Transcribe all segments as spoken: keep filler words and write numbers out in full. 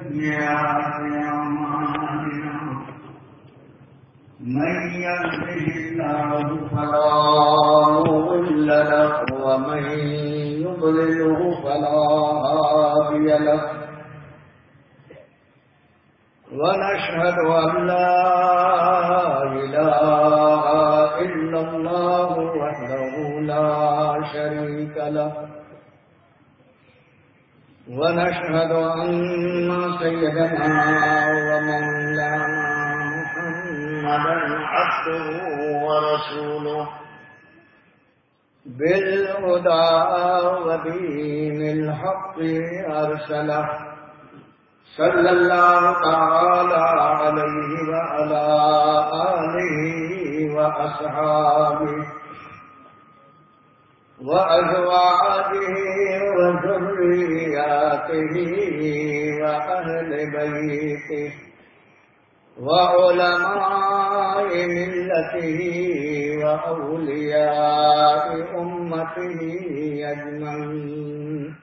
سيئات أعمالنا من يهده الله فلا مضل له ومن يضلله فلا هادي له ونشهد أن لا إله إلا الله وحده لا شريك له ونشهد أن سيدنا ومولانا محمدا عبده ورسوله بالهدى ودين الحق أرسله صلى الله تعالى عليه وعلى آله وأصحابه وأزواجه وذرياته وأهل بيته وعلماء ملته وأولياء أمته أجمعين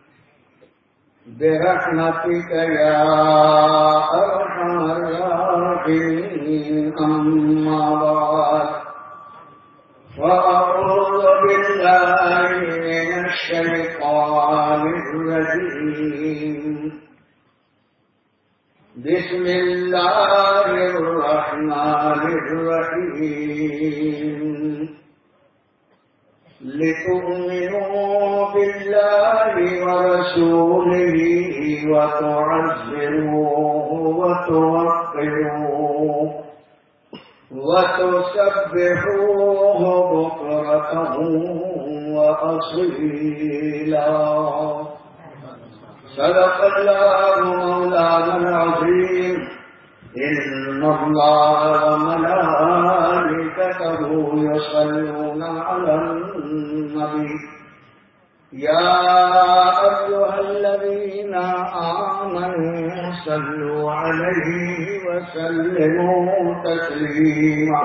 برحمتك يا أرحم الراحمين. أما بعد فأعوذ بالله من الشيطان الرجيم. بسم الله الرحمن الرحيم. لتؤمنوا بالله ورسوله وتعزروه وتوقروه وتسبحوه بكرة وأصيلا. صدق الله مولانا العظيم. إن الله وملائكته يصلون على النبي يا أيها الذين آمنوا صلوا عليه وسلموا تسليما.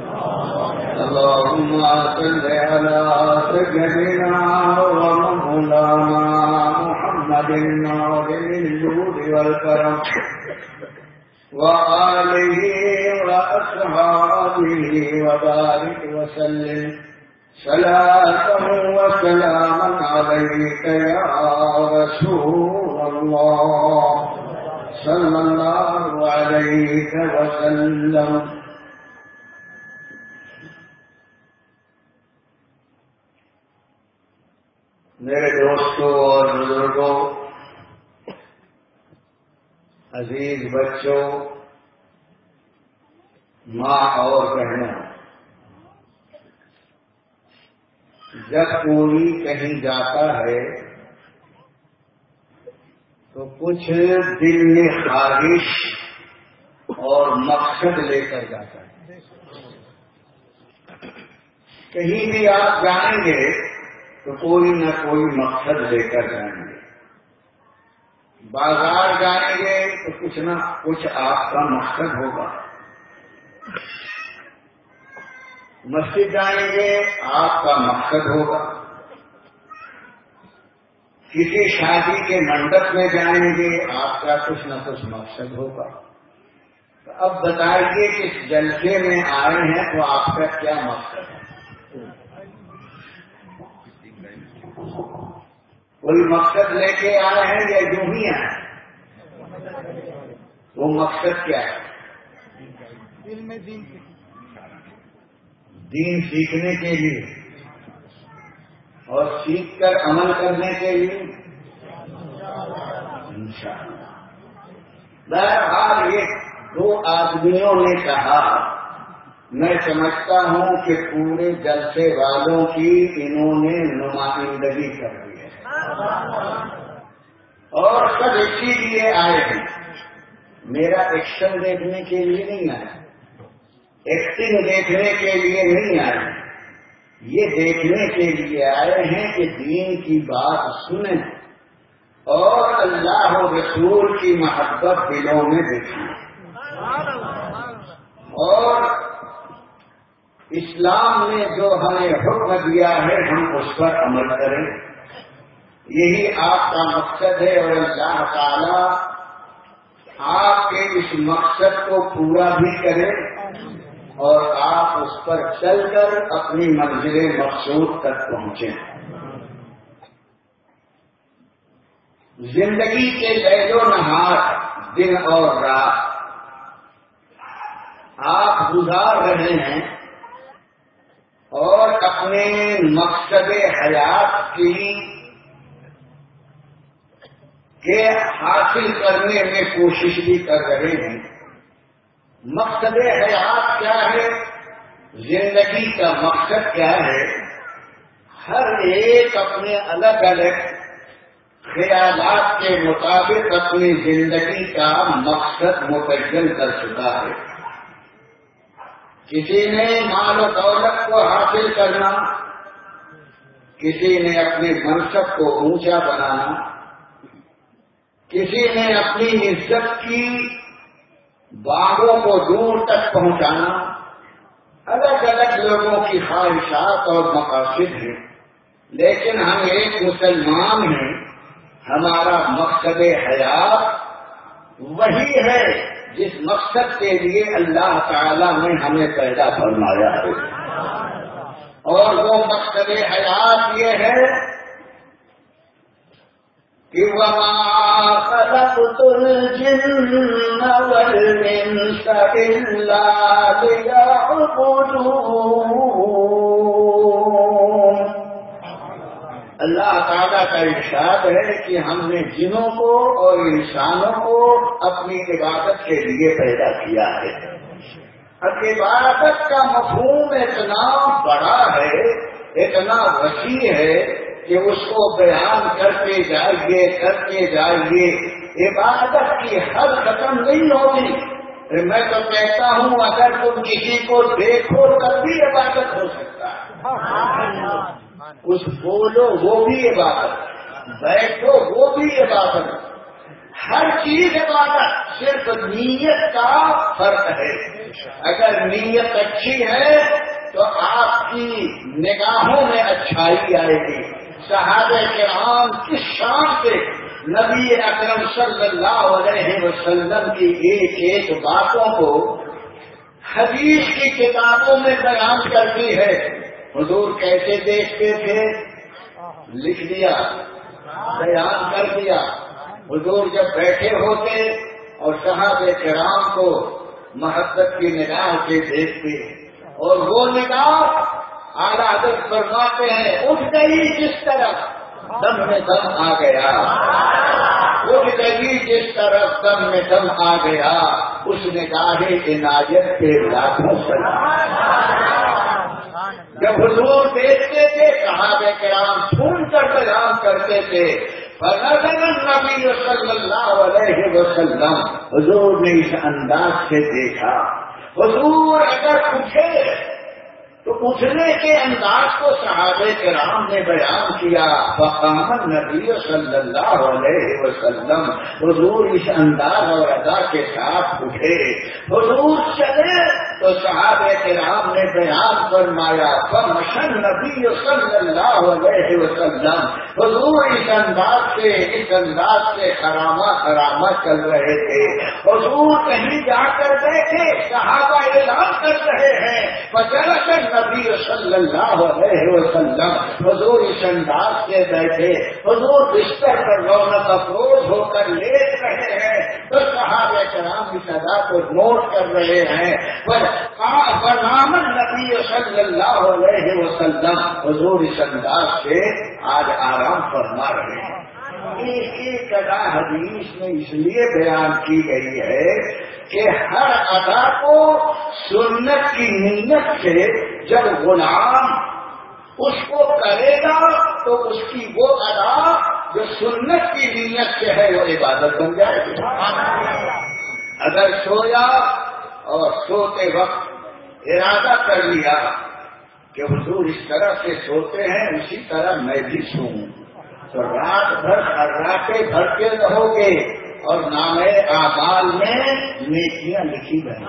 اللهم صل على سيدنا ومولانا محمد عظيم الجود والكرم وآله وأصحابه وبارك وسلم صلاة وسلاما عليك يا رسول الله صلى الله عليه وسلم. میرے دوستوں اور بزرگوں، عزیز بچوں، ماں اور بہنوں، جب کوئی کہیں جاتا ہے تو کچھ دل میں خواہش اور مقصد لے کر جاتا ہے. کہیں بھی آپ جائیں گے تو کوئی نہ کوئی مقصد لے کر جائیں گے. بازار جائیں گے تو کچھ نہ کچھ آپ کا مقصد ہوگا. مسجد جائیں گے آپ کا مقصد ہوگا. کسی شادی کے منڈپ میں جائیں گے آپ کا کچھ نہ کچھ مقصد ہوگا. تو اب بتائیے کہ اس جلسے میں آئے ہیں تو آپ کا کیا مقصد ہے؟ کوئی مقصد لے کے آئے ہیں یا یوں ہی آئے ہیں؟ وہ مقصد کیا ہے؟ دین سیکھنے کے لیے اور سیکھ کر عمل کرنے کے لیے انشاءاللہ. بہرحال یہ دو آدمیوں نے کہا، میں سمجھتا ہوں کہ پورے جلسے والوں کی انہوں نے نمائندگی کر دی ہے اور سب اسی لیے آئے ہیں. میرا ایکشن دیکھنے کے لیے نہیں آیا، ایکٹنگ دیکھنے کے لیے نہیں آئے، یہ دیکھنے کے لیے آئے ہیں کہ دین کی بات سنیں اور اللہ و رسول کی محبت دلوں میں دیکھیں اور اسلام نے جو ہمیں حکم دیا ہے ہم اس پر عمل کریں. یہی آپ کا مقصد ہے اور اللہ تعالی اس مقصد کو پورا بھی کریں اور آپ اس پر چل کر اپنی منزل مقصود تک پہنچیں. زندگی کے لیل و نہار، دن اور رات آپ گزار رہے ہیں اور اپنے مقصد حیات کی کے حاصل کرنے میں کوشش بھی کر رہے ہیں. مقصد حیات کیا ہے؟ زندگی کا مقصد کیا ہے؟ ہر ایک اپنے الگ الگ خیالات کے مطابق اپنی زندگی کا مقصد متعین کر چکا ہے. کسی نے مال و دولت کو حاصل کرنا، کسی نے اپنے منصب کو اونچا بنانا، کسی نے اپنی عزت کی باغوں کو دور تک پہنچانا. الگ الگ لوگوں کی خواہشات اور مقاصد ہیں، لیکن ہم ایک مسلمان ہیں. ہمارا مقصد حیات وہی ہے جس مقصد کے لیے اللہ تعالی نے ہمیں پیدا فرمایا ہے، اور وہ مقصد حیات یہ ہے کہ وَمَا خَلَقْتُ الْجِنَّ وَالْإِنسَ إِلَّا لِيَعْبُدُونِ. اللہ تعالیٰ کا ارشاد ہے کہ ہم نے جنوں کو اور انسانوں کو اپنی عبادت کے لیے پیدا کیا ہے. اب عبادت کا مفہوم اتنا بڑا ہے، اتنا وسیع ہے کہ اس کو بیان کرتے جائیے کرتے جائیے عبادت کی حد ختم نہیں ہوتی. میں تو کہتا ہوں اگر تم کسی کو دیکھو تب بھی عبادت ہو سکتا ہے. کچھ بولو وہ بھی عبادت، بیٹھو وہ بھی عبادت، ہر چیز عبادت. صرف نیت کا فرق ہے. اگر نیت اچھی ہے تو آپ کی نگاہوں میں اچھائی آئے گی. صحابہ کرام کس شان سے نبی اکرم صلی اللہ علیہ وسلم کی ایک ایک باتوں کو حدیث کی کتابوں میں بیان کرتی ہے. حضور کیسے دیکھتے تھے؟ لکھ دیا، بیان کر دیا. حضور جب بیٹھے ہوتے اور صحابہ کرام کو محبت کی نگاہ سے دیکھتے، اور وہ نگاہ اعلیٰ حضرت فرماتے ہیں اٹھ گئی جس طرح دم میں دم آ گیا، اٹھ گئی جس طرح دم میں دم آ گیا. اس نگاہ عنایت کے لاکھوں سلام. جب حضور دیکھتے تھے صحابہ کرام سن کر بیان کرتے تھے. فنظر النبی صلی اللہ علیہ وسلم، حضور نے اس انداز سے دیکھا. حضور اگر پوچھے تو اٹھنے کے انداز کو صحابہ کرام نے بیان کیا. فقام النبی صلی اللہ علیہ وسلم، حضور اس انداز اور ادا کے ساتھ اٹھے. حضور چلے تو صحابہ کرام نے بیان فرمایا فمشى النبی صلی اللہ علیہ وسلم، حضور اس انداز سے اس انداز سے خراما خراما چل رہے تھے. حضور کہیں جا کر بیٹھے، صحابہ اعلان کر رہے ہیں فجلس نبی صلی اللہ علیہ وسلم، حضور اس انداز سے بیٹھے. حضور بستر پر رونق افروز ہو کر لیٹ رہے ہیں تو صحابہ کرام اس ادا کو نوٹ کر رہے ہیں. فرام النبی صلی اللہ علیہ وسلم، حضور اس انداز سے آج آرام فرما رہے ہیں. ایک ایک ادا حدیث میں اس لیے بیان کی گئی ہے کہ ہر ادا کو سنت کی نیت سے جب غلام اس کو کرے گا تو اس کی وہ ادا جو سنت کی نیت سے ہے وہ عبادت بن جائے گی. اگر سویا اور سوتے وقت ارادہ کر لیا کہ حضور اس طرح سے سوتے ہیں اسی طرح میں بھی سوؤں تو رات بھر خراٹے بھرتے رہو گے اور نامے اعمال میں نیکیاں لکھی گئی.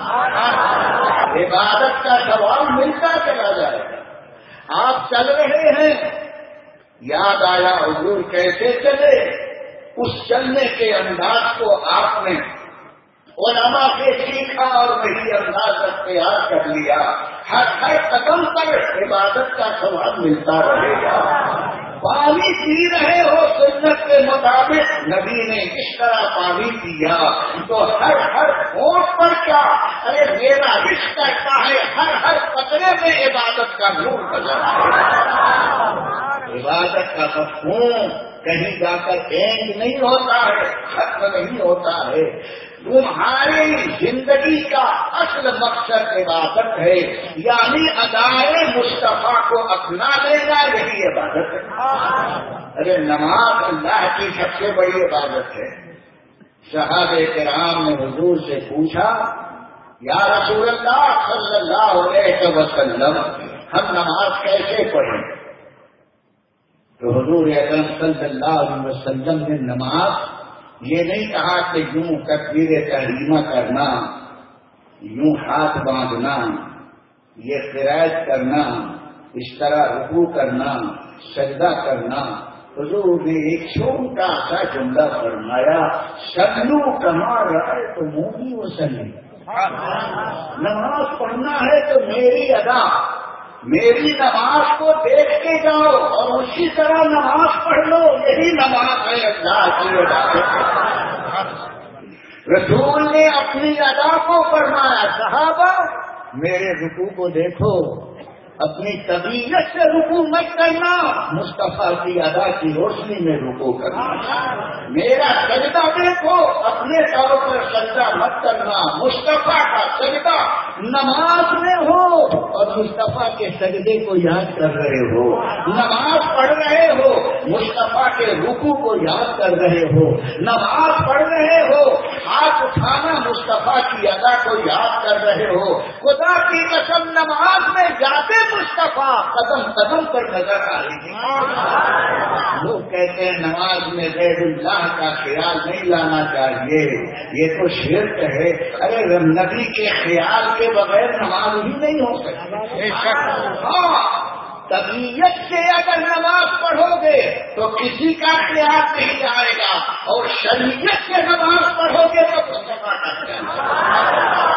عبادت کا ثواب ملتا چلا جائے گا. آپ چل رہے ہیں، یاد آیا حضور کیسے چلے، اس چلنے کے انداز کو آپ نے علماء سے سیکھا اور وہی انداز اختیار کر لیا. ہر ہر قدم پر عبادت کا ثواب ملتا رہے گا. پانی پی رہے ہو سنت کے مطابق نبی نے اس طرح پانی پیا تو ہر ہر ہوٹ پر کیا ارے میرا عشق کرتا ہے ہر ہر قطرے میں عبادت کا نور نظر آئے. عبادت کا مفہوم کہیں جا کر اینڈ نہیں ہوتا ہے, ختم نہیں ہوتا ہے. تمہاری زندگی کا اصل مقصد عبادت ہے, یعنی ادائے مصطفیٰ کو اپنا لینا, یہی عبادت ہے. ارے نماز اللہ کی سب سے بڑی عبادت ہے. صحابہ کرام نے حضور سے پوچھا یا رسول اللہ صلی اللہ علیہ وسلم ہم نماز کیسے پڑھیں؟ تو حضور اکرم صلی اللہ علیہ وسلم نے نماز یہ نہیں کہا کہ یوں تکبیر تحریمہ کرنا, یوں ہاتھ باندھنا, یہ قرائت کرنا, اس طرح رکوع کرنا, سجدہ کرنا. حضور نے ایک چھوٹا سا جملہ فرمایا سلو کما رائے تو منہ وسلم. نماز پڑھنا ہے تو میری ادا, میری نماز کو دیکھ کے جاؤ اور اسی طرح نماز پڑھ لو, یہی نماز ہے اللہ کی عبادت. رسول نے اپنی ادا کو فرمایا صحابہ میرے رکوع کو دیکھو, اپنی طبیعت سے رکوع مت کرنا, مصطفیٰ کی ادا کی روشنی میں رکوع کرنا. میرا سجدہ دیکھو, اپنے طور پر سجدہ مت کرنا, مصطفیٰ کا سجدہ نماز میں ہو اور مصطفیٰ کے سجدے کو یاد کر رہے ہو. نماز پڑھ رہے ہو, مصطفیٰ کے رکوع کو یاد کر رہے ہو. نماز پڑھ رہے ہو, ہاتھ اٹھانا مصطفیٰ کی ادا کو یاد کر رہے ہو. خدا کی قسم نماز میں جاتے مصطفیٰ قدم قدم پر نظر آ رہی ہے. لوگ کہتے ہیں نماز میں غیر اللہ کا خیال نہیں لانا چاہیے, یہ تو شرک ہے. ارے نبی کے خیال کے بغیر نماز ہی نہیں ہو سکتی. ہاں طبیعت سے اگر نماز پڑھو گے تو کسی کا خیال نہیں آئے گا, اور شریعت سے نماز پڑھو گے تو مصطفیٰ کا خیال.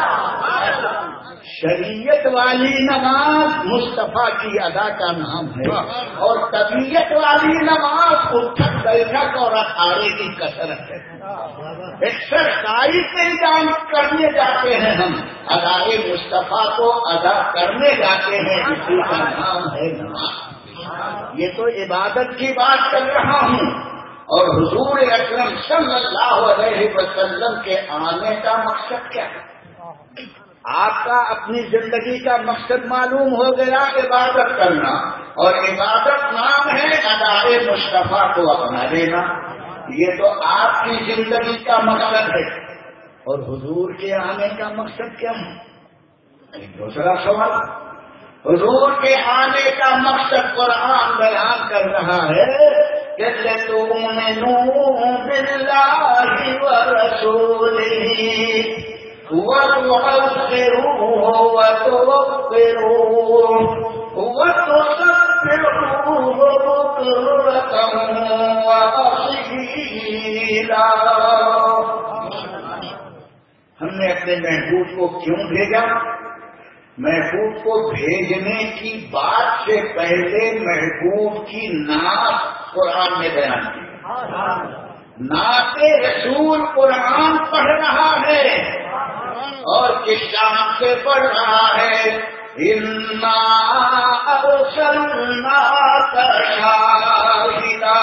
شریعت والی نماز مصطفیٰ کی ادا کا نام ہے, اور طبیعت والی نماز اٹھک بیٹھک اور اکھاڑے کی کثرت ہے. ایکسرسائز نہیں جان کرنے جاتے ہیں ہم, ادائے مصطفیٰ کو ادا کرنے جاتے ہیں, اسی کا نام ہے نماز. یہ تو عبادت کی بات کر رہا ہوں. اور حضور اکرم صلی اللہ علیہ وسلم کے آنے کا مقصد کیا ہے؟ آپ کا اپنی زندگی کا مقصد معلوم ہو گیا, عبادت کرنا, اور عبادت نام ہے ادائے مصطفیٰ کو اپنا لینا. یہ تو آپ کی زندگی کا مقصد ہے. اور حضور کے آنے کا مقصد کیا ہے؟ ایک دوسرا سوال. حضور کے آنے کا مقصد قرآن بیان کر رہا ہے کہ تؤمنوا باللہ ورسولہ وَتُعَذِّرُوهُ وَتُوَقِّرُوهُ وَتُسَبِّحُوهُ بُكْرَةً وَأَصِيلًا. ہم نے اپنے محبوب کو کیوں بھیجا؟ محبوب کو بھیجنے کی بات سے پہلے محبوب کی نعت قرآن میں بیان کی. نعت رسول قرآن پڑھ رہا ہے اور کس شان سے پڑھ رہا ہے؟ اِنَّا أَرْسَلْنَاكَ شَاهِدًا.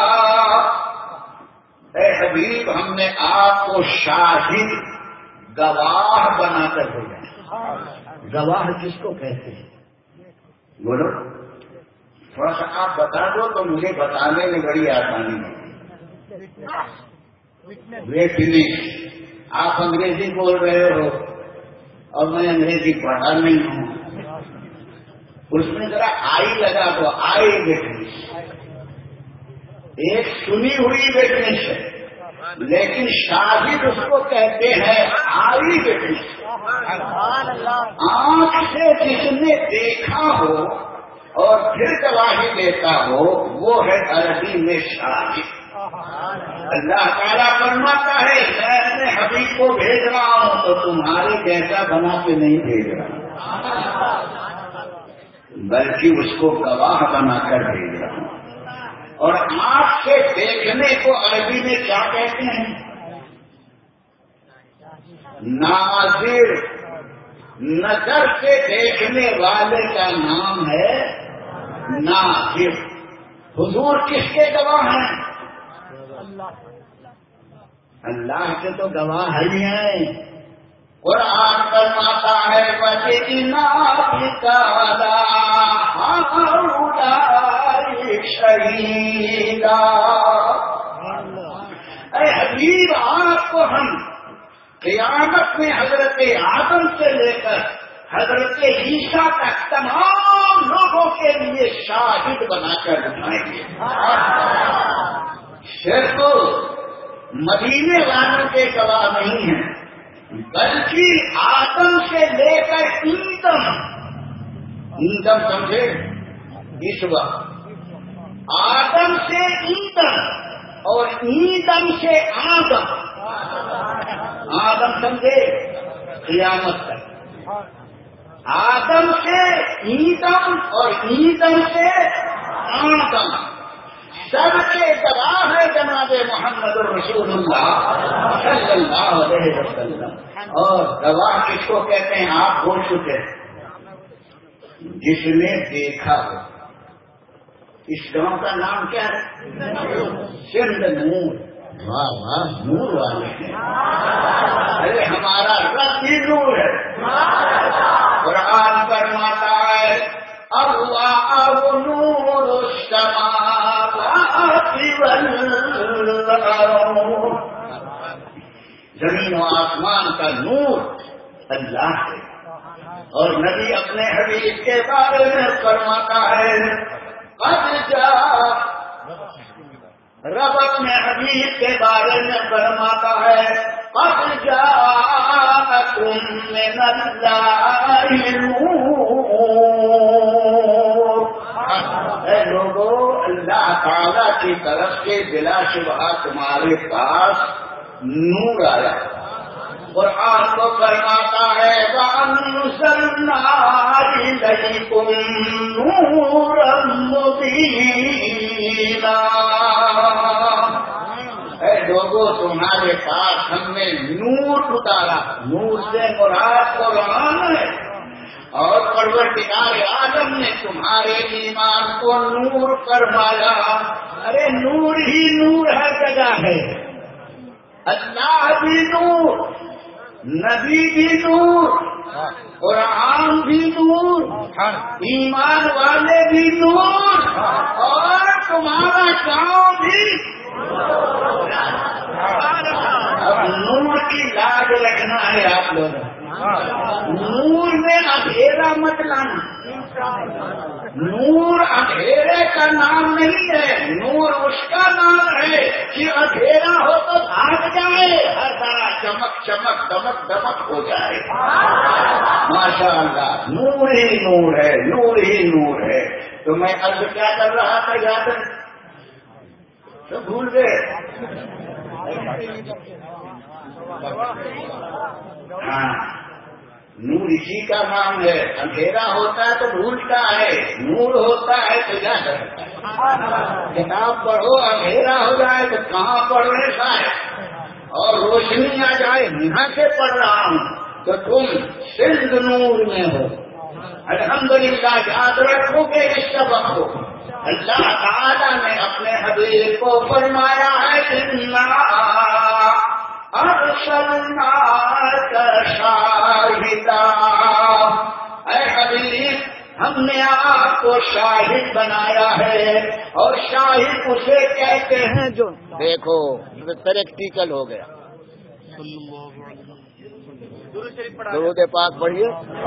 اے حبیب ہم نے آپ کو شاہد گواہ بنا کر بھیجا. گواہ کس کو کہتے ہیں؟ بولو تھوڑا سا آپ بتا دو تو مجھے بتانے میں بڑی آسانی ہے. ویٹنس. آپ انگریزی بول رہے ہو اور میں انگریزی پڑھا نہیں ہوں, اس میں ذرا آئی لگا تو آئی ویٹنس. ایک سنی ہوئی ویٹنس ہے, لیکن شاہد اس کو کہتے ہیں آئی ویٹنس. آنکھ سے جس نے دیکھا ہو اور پھر گواہی دیتا ہو وہ ہے عربی میں شاہد. اللہ تعالیٰ فرماتا ہے میں اپنے حبیب کو بھیج رہا ہوں تو تمہارے جیسا بنا کے نہیں بھیج رہا، بلکہ اس کو گواہ بنا کر بھیج رہا ہوں۔ اور آنکھ سے دیکھنے کو عربی میں کیا کہتے ہیں؟ ناظر، نظر سے دیکھنے والے کا نام ہے ناظر۔ حضور کس کے گواہ ہیں؟ اللہ کے تو گواہ ہی ہیں۔ قرآن فرماتا ہے وَجِئْنَا بِكَ شہیدا۔ اے حبیب، آپ کو ہم قیامت میں حضرت آدم سے لے کر حضرت عیسیٰ تک تمام لوگوں کے لیے شاہد بنا کر اٹھائیں گے۔ صرف مدینے والوں کے گواہ نہیں ہیں، بلکہ آدم سے لے کر ایندم، ایندم سمجھے اس وقت، آدم سے ایندم اور ایندم سے آدم، آدم سمجھے قیامت تک، آدم سے ایندم اور ایندم سے آدم، سب کے گواہ ہے جناب محمد رسول اللہ صلی اللہ علیہ وسلم۔ اور گواہ کس کو کہتے ہیں؟ آپ بول چکے، جس نے دیکھا ہو۔ اس گاؤں کا نام کیا ہے؟ سندھ نور۔ واہ واہ، نور والے ہیں۔ ارے ہمارا رب بھی نور ہے۔ قرآن فرماتا ہے اللہ نور السماوات والارض، زمین و آسمان کا نور اللہ ہے۔ اور نبی اپنے حبیب کے بارے میں فرماتا ہے قد جاء، رب اپنے حبیب کے بارے میں فرماتا ہے قد جاءکم من اللہ نور۔ اے لوگوں، اللہ تعالی کی طرف سے بلا شبہ تمہارے پاس نور آیا۔ قرآن کو فرماتا ہے وَأَنزَلْنَا إِلَيْكُمْ نُورًا مُبِينًا۔ اے لوگوں، تمہارے پاس ہم نے نور اتارا۔ نور سے مراد قرآن ہے، اور پروردگار عالم نے تمہارے ایمان کو نور فرمایا۔ ارے نور ہی نور ہر جگہ ہے، اللہ بھی نور، نبی بھی نور، قرآن بھی نور، ایمان والے بھی نور، اور تمہارا گاؤں بھی۔ اب نور کی لاج رکھنا ہے آپ لوگوں، نور میں اندھیرا مت لانا۔ نور اندھیرے کا نام نہیں ہے، نور اس کا نام ہے کہ اندھیرا ہو تو بھاگ جائے، ہر طرح چمک چمک دمک دمک ہو جائے۔ ماشاء اللہ، نور ہی نور ہے، نور ہی نور ہے۔ تو میں عرض کیا کر رہا تھا یاد ہے تو بھول گئے؟ ہاں، نور اسی کا نام ہے۔ اندھیرا ہوتا ہے تو بھولتا ہے، نور ہوتا ہے تو یاد رہتا ہے۔ کتاب پڑھو اندھیرا ہو جائے تو کہاں پڑھنے کا ہے، اور روشنی آ جائے یہاں سے پڑھ رہا ہوں تو تم سندھ نور میں ہو۔ الحمدللہ، یاد رکھو کہ اس سبق کو اللہ تعالیٰ نے اپنے حبیب کو فرمایا ہے اِنَّا ارسلناک شاہدا۔ اے حبیب، ہم نے آپ کو شاہد بنایا ہے، اور شاہد اسے کہتے ہیں جو دیکھو پریکٹیکل ہو گیا۔ درود پاک پڑھیے۔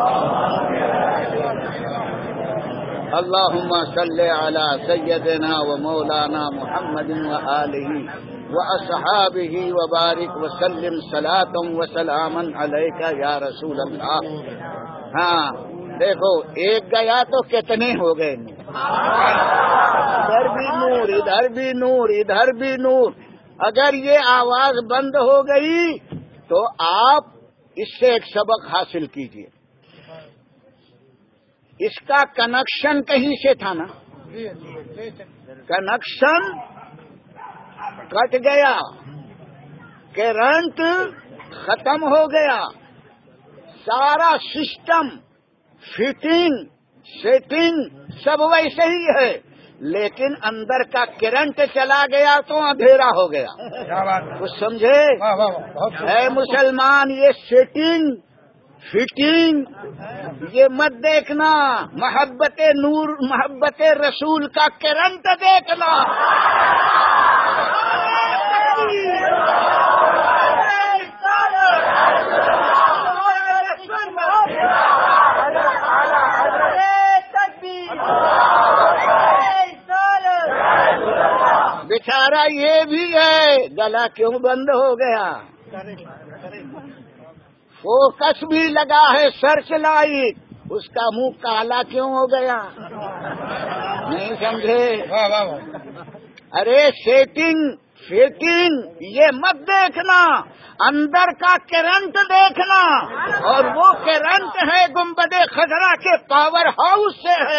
اللہم صلی علی سیدنا و مولانا محمد و آلہ و اصحابہ و بارک وسلم صلاۃ و سلاما علیک یا رسول اللہ۔ ہاں دیکھو، ایک گیا تو کتنے ہو گئے، ادھر بھی نور، ادھر بھی نور، ادھر بھی نور۔ اگر یہ آواز بند ہو گئی تو آپ اس سے ایک سبق حاصل کیجیے. اس کا کنیکشن کہیں سے تھا نا, کنیکشن کٹ گیا, کرنٹ ختم ہو گیا, سارا سسٹم فٹنگ سیٹنگ سب ویسے ہی ہے, لیکن اندر کا کرنٹ چلا گیا تو اندھیرا ہو گیا. کچھ سمجھے؟ اے مسلمان, یہ سیٹنگ فٹنگ یہ مت دیکھنا, محبت نور محبت رسول کا کرنٹ دیکھنا. بیچارہ یہ بھی ہے, گلا کیوں بند ہو گیا؟ فوکس بھی لگا ہے سرچ لائٹ, اس کا منہ کالا کیوں ہو گیا؟ نہیں سمجھے؟ ارے سیٹنگ فیٹنگ یہ مت دیکھنا, اندر کا کرنٹ دیکھنا, اور وہ کرنٹ ہے گنبد خضرا کے پاور ہاؤس سے ہے.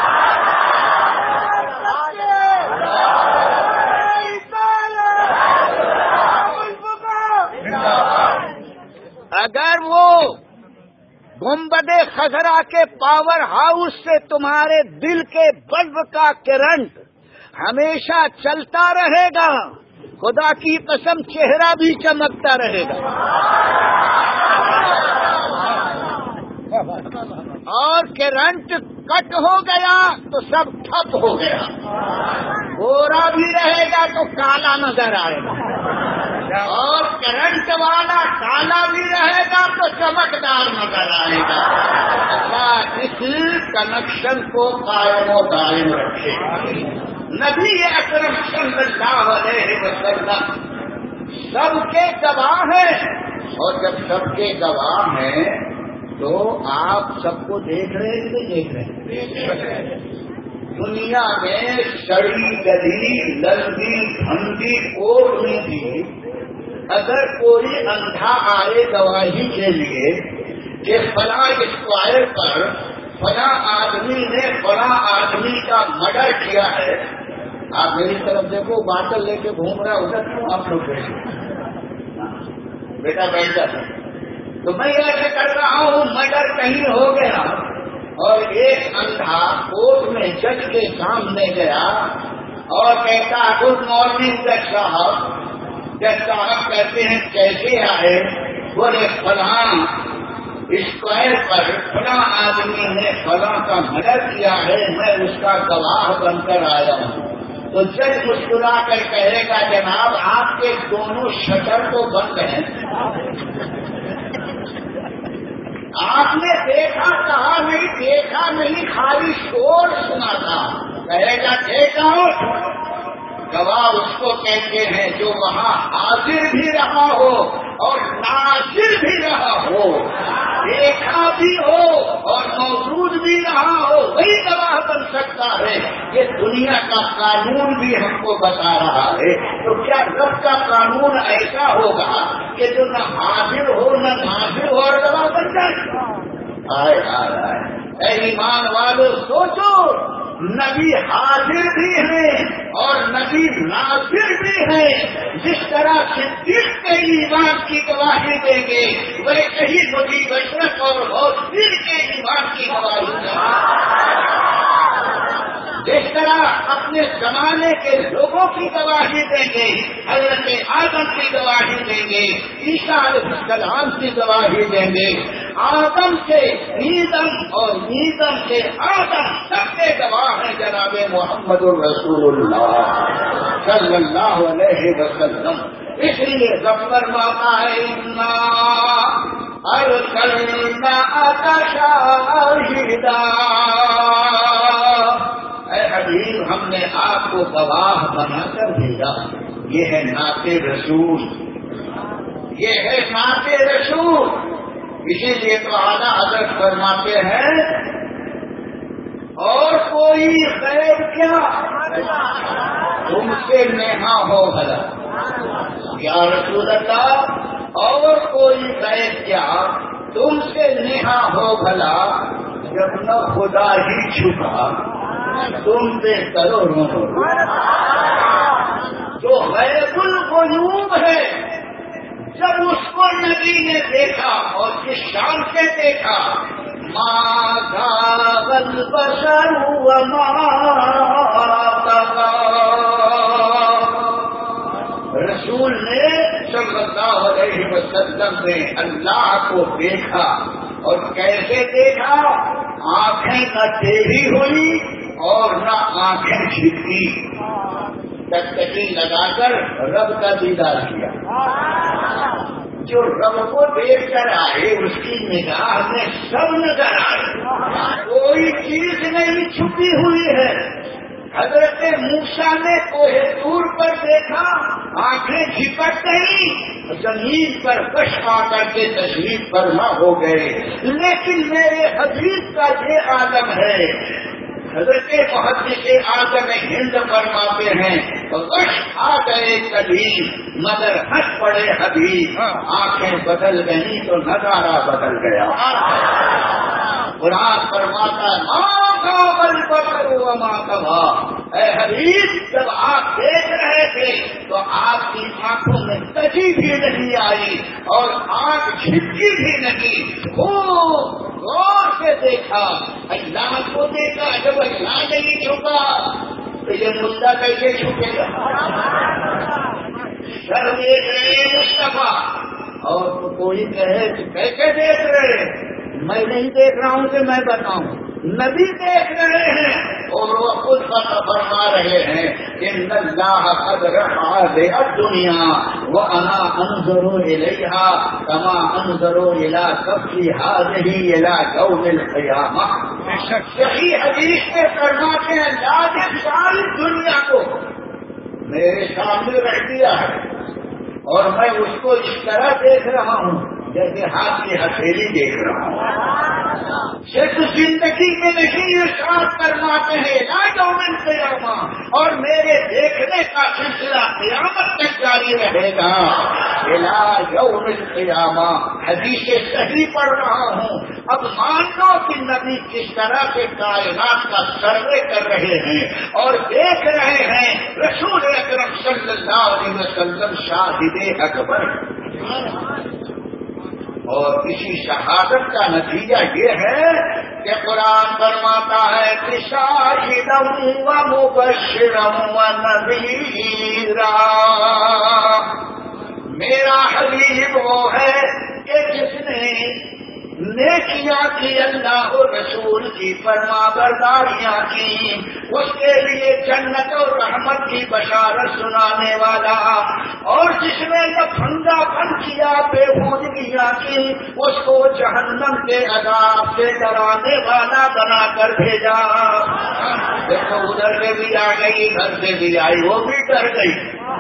اگر وہ گنبد خضرا کے پاور ہاؤس سے تمہارے دل کے بلب کا کرنٹ ہمیشہ چلتا رہے گا, خدا کی قسم چہرہ بھی چمکتا رہے گا. اور کرنٹ کٹ ہو گیا تو سب ٹھپ ہو گیا, گورا بھی رہے گا تو کالا نظر آئے گا, اور کرنٹ والا کالا بھی رہے گا تو چمکدار نظر آئے گا. اس کنیکشن کو قائم و دائم رکھے. نبی اکرم صلی اللہ علیہ وسلم سب کے گواہ ہیں, اور جب سب کے گواہ ہیں تو آپ سب کو دیکھ رہے ہیں کہ نہیں دیکھ رہے ہیں؟ دنیا میں سڑی گلی للدی دھندی کوٹ میں بھی اگر کوئی اندھا آئے گواہی کے لیے کہ فلاں اسکوائر پر فلاں آدمی نے فلاں آدمی کا مرڈر کیا ہے, آپ میری طرف دیکھو, باٹل لے کے گھوم رہا ادھر کیوں آپ لوگ بیٹا بیٹھ جاتا, تو میں ایسے کر رہا ہوں مرڈر کہیں ہو گیا, اور ایک اندھا کورٹ میں جج کے سامنے گیا اور کہتا گڈ مارننگ جج صاحب. جج صاحب کہتے ہیں کیسے آئے؟ بولے فلاں اسکوائر پر فلاں آدمی نے فلاں کا مرڈر کیا ہے, میں اس کا گواہ بن کر آیا ہوں. تو جج مسکرا کر کہے گا جناب آپ کے دونوں شٹر تو بند ہیں, آپ نے دیکھا کہا نہیں, دیکھا نہیں خالی شور سنا تھا. کہے گا ٹھیک ہے, گواہ اس کو کہتے ہیں جو وہاں حاضر بھی رہا ہو اور ناظر بھی رہا ہو, دیکھا بھی ہو اور موجود بھی رہا ہو, وہی گواہ بن سکتا ہے. یہ دنیا کا قانون بھی ہم کو بتا رہا ہے. تو کیا رب کا قانون ایسا ہوگا کہ جو نہ حاضر ہو نہ ناظر ہو اور گواہ بن جائے؟ آئے آئے آئے اے ایمان والو سوچو, نبی حاضر بھی ہیں اور نبی ناظر بھی ہیں. جس طرح صدیق کے ایمان کی گواہی دیں گے ویسے ہی نبی بشرت اور حوصل کے ایمان کی گواہی دیں گے. جس طرح اپنے زمانے کے لوگوں کی گواہی دیں گے, حضرت آدم کی گواہی دیں گے, عیسیٰ علیہ السلام کی گواہی دیں گے, آدم سے نیدم اور نیدم سے آدم سب کے گواہ ہیں جناب محمد الرسول اللہ صلی اللہ علیہ وسلم. اس لیے رب فرماتا ہے انا ارسلناک شاہدا, اے حبیب ہم نے آپ کو گواہ بنا کر بھیجا. یہ ہے نعت رسول, یہ ہے نعت رسول. اسی لیے تو اعلیٰ حضرت فرماتے ہیں اور کوئی غیر کیا تم سے نیہا ہو بھلا. یا رسول اللہ اور کوئی بیت کیا تم سے نہا ہو بھلا، جب نہ خدا ہی چھپا تم پہ کرو رو جو غیب القیوم ہے، جب اس کو نبی نے دیکھا اور کس شان سے دیکھا، ما ذاق البشر وما طغى، رسول نے صلی اللہ علیہ وسلم نے اللہ کو دیکھا، اور کیسے دیکھا؟ آنکھیں نہ ٹیڑھی ہوئی اور نہ آنکھیں جھکی، ٹکٹکی لگا کر رب کا دیدار کیا۔ جو رب کو دیکھ کر آئے اس کی نگاہ میں سب نظر آئے، کوئی چیز نہیں چھپی ہوئی ہے۔ حضرت موسیٰ نے کوہ طور پر دیکھا، آنکھیں جھپک گئی، زمین پر کش آ کر کے تشریف فرما ہو گئے، لیکن میرے حبیب کا یہ عالم ہے۔ حضرت محدث اعظم ہند فرماتے ہیں، غش آ گئے کبھی مگر ہنس پڑے حبیب، آنکھیں بدل گئی تو نظارہ بدل گیا۔ قرآن فرماتا اے حبیب، جب آپ دیکھ رہے تھے تو آپ کی آنکھوں میں تجی بھی نہیں آئی اور آنکھ جھپکی بھی نہیں، خوب غور سے دیکھا، اللہ کو دیکھا۔ جب اللہ نہیں چھپا تو یہ مدعا کیسے چھپے گا؟ سر دیکھ رہے مصطفیٰ اور تو کوئی کہے کہ کیسے دیکھ رہے؟ میں نہیں دیکھ رہا ہوں کہ میں بتاؤں، نبی دیکھ رہے ہیں اور وہ خود فرما رہے ہیں ان اللہ قد رفع الدنیا وانا انظر الیہا کما انظر الی کفی هذه الى یوم القیامہ۔ صحیح حدیث میں فرماتے ہیں لاج ساری دنیا کو میرے سامنے رکھ دیا ہے اور میں اس کو اس طرح دیکھ رہا ہوں جیسے ہاتھ کی ہتھیلی دیکھ رہا ہوں۔ صرف زندگی میں نہیں، ارشاد فرماتے ہیں لا یوم القیامہ، اور میرے دیکھنے کا سلسلہ قیامت تک جاری رہے گا۔ لا یوم القیامہ حدیث صحیح پڑھ رہا ہوں۔ اب مان لو کہ نبی کس طرح کے کائنات کا سروے کر رہے ہیں اور دیکھ رہے ہیں، رسول اکرم صلی اللہ علیہ وسلم شاہد اکبر، اور اسی شہادت کا نتیجہ یہ ہے کہ قرآن فرماتا ہے کہ شاہدا و مبشرا و نذیرا، میرا حبیب وہ ہے کہ جس نے نیکیاں کی، اللہ و رسول کی فرما برداریاں کی، اس کے لیے جنت اور رحمت کی بشارت سنانے والا، اور جس نے لفنگا پن کیا، بےہودگیاں کی، اس کو جہنم کے عذاب سے ڈرانے والا بنا کر بھیجا۔ دیکھو ادھر سے بھی آ گئی، ادھر سے بھی آئی، وہ بھی ڈر گئی،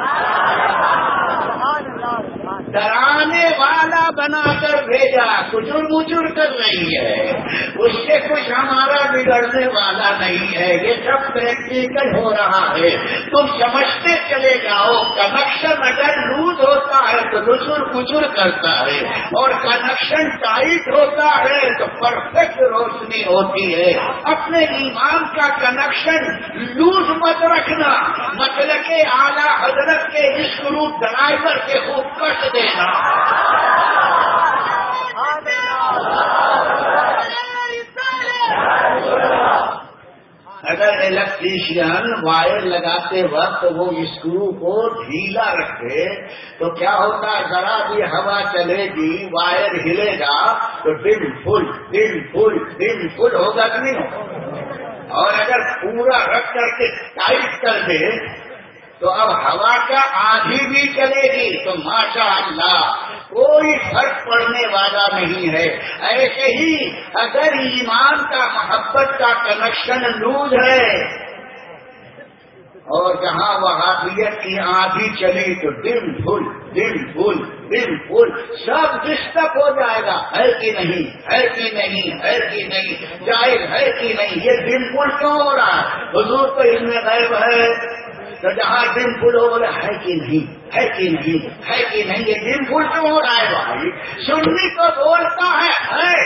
ڈرانے والا بنا کر بھیجا، کچر مچر کر رہی ہے، اس سے کچھ ہمارا بگڑنے والا نہیں ہے، یہ سب پریکٹیکل ہو رہا ہے، تم سمجھتے چلے جاؤ۔ کنیکشن اگر لوز ہوتا ہے تو لچر کچر کرتا ہے، اور کنیکشن ٹائٹ ہوتا ہے تو پرفیکٹ روشنی ہوتی ہے۔ اپنے ایمان کا کنیکشن لوز مت رکھنا، مسلک کے اعلیٰ حضرت کے اسکرو ڈرائیور کے خوب کٹ دینا۔ اگر الیکٹریشین وائر لگاتے وقت وہ اسکرو کو ڈھیلا رکھے تو کیا ہوتا ہے؟ ذرا بھی ہوا چلے گی، وائر ہلے گا تو ڈم فل ڈم فل ڈم فل ہوگا کہ نہیں ہوگا؟ اور اگر پورا رکھ کر کے ٹائٹ کر دے تو اب ہوا کا آندھی بھی چلے گی تو ماشاء اللہ کوئی فرق پڑنے والا نہیں ہے۔ ایسے ہی اگر ایمان کا محبت کا کنیکشن لوز ہے اور جہاں وہابیت کی آندھی چلی تو دن پھول دن پھول دن پھول سب ڈسٹرب ہو جائے گا، ہے کہ نہیں، ہے کہ نہیں، ہے کہ نہیں، جائز ہے کہ نہیں۔ یہ دن پھول کیوں ہو رہا ہے؟ حضور تو علم غیب ہے، تو جہاں دن پھول ہو رہا ہے کہ نہیں، ہے کہ نہیں ہے کہ نہیں. یہ دن پھول کیوں ہو رہا ہے بھائی؟ سنی تو بولتا ہے ہے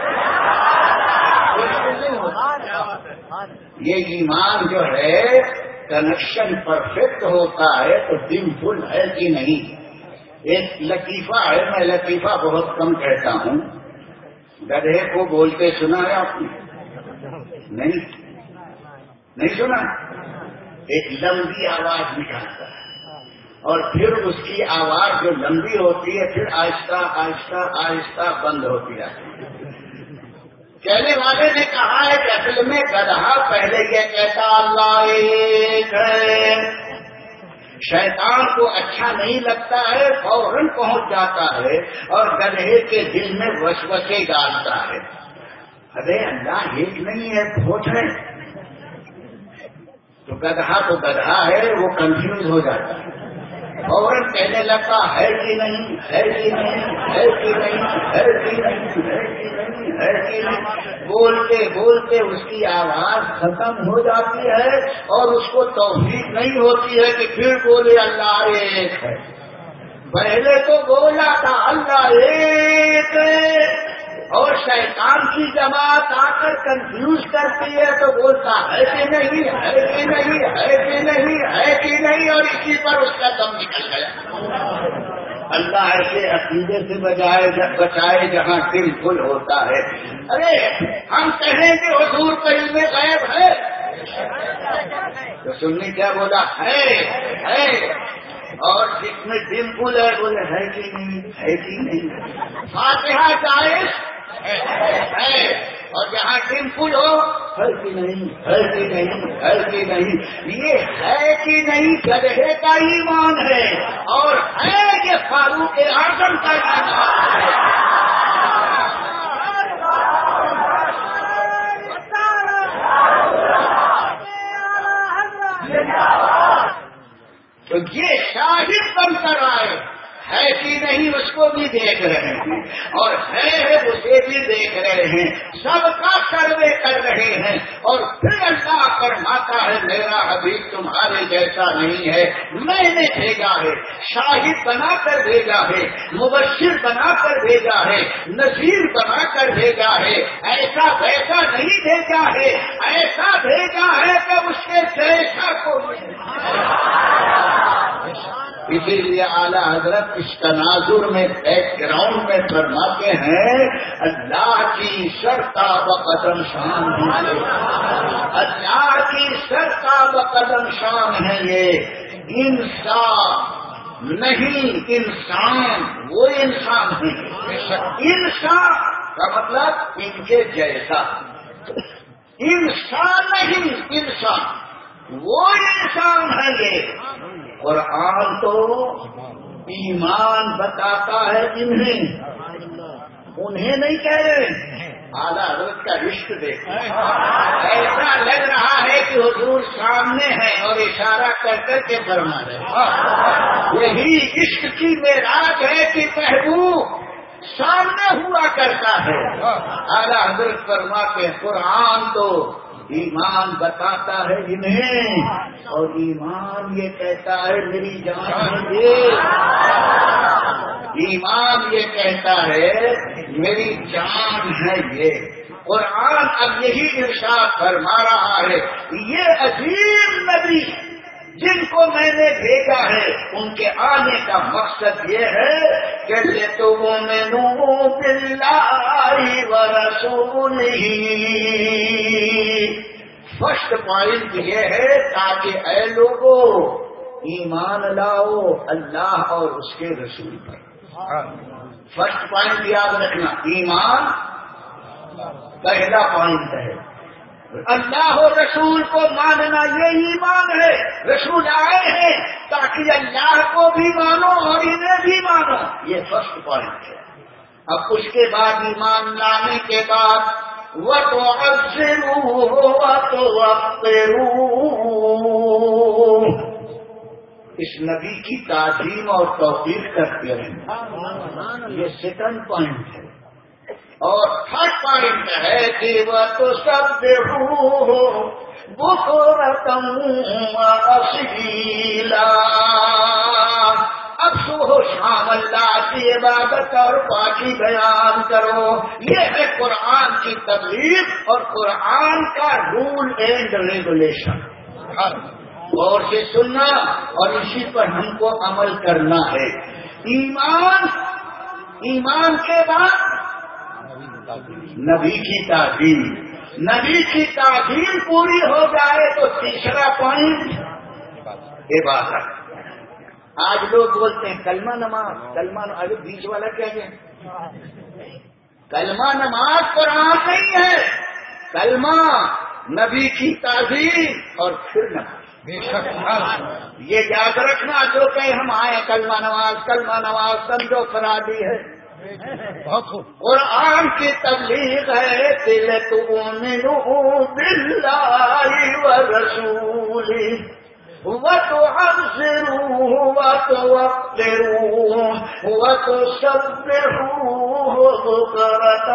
یہ ایمان جو ہے کنیکشن پرفیکٹ ہوتا ہے تو دن پھول ہے کہ نہیں. ایک لطیفہ ہے, میں لطیفہ بہت کم کہتا ہوں. گدھے کو بولتے سنا ہے آپ نے؟ نہیں نہیں سنا. ایک لمبی آواز نکالتا ہے اور پھر اس کی آواز جو لمبی ہوتی ہے پھر آہستہ آہستہ آہستہ بند ہوتی جاتی ہے. کہنے والے نے کہا ہے کہ اصل میں گدھا پہلے یہ کہتا اللہ ایک ہے, شیطان کو اچھا نہیں لگتا ہے, فوراً پہنچ جاتا ہے اور گدھے کے دل میں وسوسے ڈالتا ہے. ارے اللہ ایک نہیں ہے, بہت ہے. تو گدھا تو گدھا ہے, وہ کنفیوز ہو جاتا ہے, فوراً کہنے لگتا ہے کہ نہیں ہے کہ نہیں ہے کہ نہیں ہے کہ نہیں ہے کہ نہیں ہے کہ نہیں. بولتے بولتے اس کی آواز ختم ہو جاتی ہے اور اس کو توفیق نہیں ہوتی ہے کہ پھر بولے اللہ ایک ہے. پہلے تو بولا تھا اللہ ایک ہے اور شیطان کی جماعت آ کر کنفیوز کرتی ہے تو بولتا ہے کہ نہیں ہے کہ نہیں ہے کہ نہیں ہے کہ نہیں, اور اسی پر اس کا دم نکل گیا. اللہ ایسے عقیدے سے بجائے بچائے جہاں دل پھل ہوتا ہے. ارے ہم کہیں کہ حضور کا علم غیب ہے تو سننی کیا بولا ہے ہے, اور جس میں دل پھل ہے بولے ہے کہ نہیں ہے کہ نہیں. فاتحہ جائز ہے اور جہاں دل پھل ہو ہے کہ نہیں ہے کہ نہیں ہے کہ نہیں. یہ ہے کہ نہیں گدھے کا ایمان ہے اور ہے یہ فاروق اعظم کا ایمان ہے. تو یہ شاہد بن کر آئے ہے کہ نہیں اس کو بھی دیکھ رہے ہیں اور ہے اسے بھی دیکھ رہے ہیں, سب کا سروے کر رہے ہیں. اور پھر اللہ فرماتا ہے میرا حبیب تمہارے جیسا نہیں ہے, میں نے بھیجا ہے, شاہد بنا کر بھیجا ہے, مبشر بنا کر بھیجا ہے, نذیر بنا کر بھیجا ہے. ایسا ویسا نہیں بھیجا ہے, ایسا بھیجا ہے کہ اس کے جیسا کو. اسی لیے اعلیٰ حضرت اس تناظر میں بیک گراؤنڈ میں فرماتے ہیں اللہ کی شرطا بقدم شان ہے, اللہ کی شرطا بقدم شان ہے. یہ انسان نہیں, انسان وہ انسان ہے. انسان کا مطلب ان کے جیسا, انسان نہیں انسان وہ انسان ہے. یہ قرآن تو ایمان بتاتا ہے انہیں, انہیں نہیں کہہ رہے. اعلیٰ حضرت کا عشق دیکھو, ایسا لگ رہا ہے کہ حضور سامنے ہے اور اشارہ کر کر کے فرما رہے. یہی عشق کی معراج ہے کہ محبوب سامنے ہوا کرتا ہے. اعلیٰ حضرت فرماتے ہیں قرآن تو ایمان بتاتا ہے انہیں اور ایمان یہ کہتا ہے میری جان ہے یہ, ایمان یہ کہتا ہے میری جان ہے یہ. قرآن اب یہی ارشاد فرما رہا ہے یہ عظیم نبی جن کو میں نے بھیجا ہے ان کے آنے کا مقصد یہ ہے کہ لِتُؤْمِنُوا بِاللَّهِ وَرَسُولِهِ. فرسٹ پوائنٹ یہ ہے تاکہ اے لوگوں ایمان لاؤ اللہ اور اس کے رسول پر. فرسٹ پوائنٹ یاد رکھنا, ایمان پہلا پوائنٹ ہے. اللہ و رسول کو ماننا یہ ایمان ہے. رسول آئے ہیں تاکہ اللہ کو بھی مانو اور انہیں بھی مانو, یہ فرسٹ پوائنٹ ہے. اب اس کے بعد ایمان لانے کے بعد وَتُعَزِّرُوهُ وَتُوَقِّرُوهُ, اس نبی کی تعظیم اور توقیر کرتے رہنا, یہ سیکنڈ پوائنٹ ہے. اور تھرڈ پوائنٹ ہے کہ وَتُسَبِّحُوهُ بُكْرَةً وَأَصِيلًا, اب صبح و شام اللہ کی عبادت اور پاکی بیان کرو. یہ ہے قرآن کی تبلیغ اور قرآن کا رول اینڈ ریگولیشن. غور سے سننا اور اسی پر ہم کو عمل کرنا ہے. ایمان ایمان کے بعد نبی کی تعظیم. نبی کی تعظیم پوری ہو جائے تو تیسرا پوائنٹ عبادت. آج لوگ بولتے ہیں کلمہ نماز کلمہ. ارے بیچ والا کیا ہے؟ کلمہ نماز قرآن نہیں ہے. کلمہ نبی کی تعظیم اور پھر نماز. یہ یاد رکھنا جو کہ ہم آئے کلمہ نماز کلمہ نماز سمجھو فرادی ہے. قرآن کی تبلیغ ہے. دل تؤمنوا باللہ ورسولہ وتعزروه وتوقروه وتسبحوه بكرة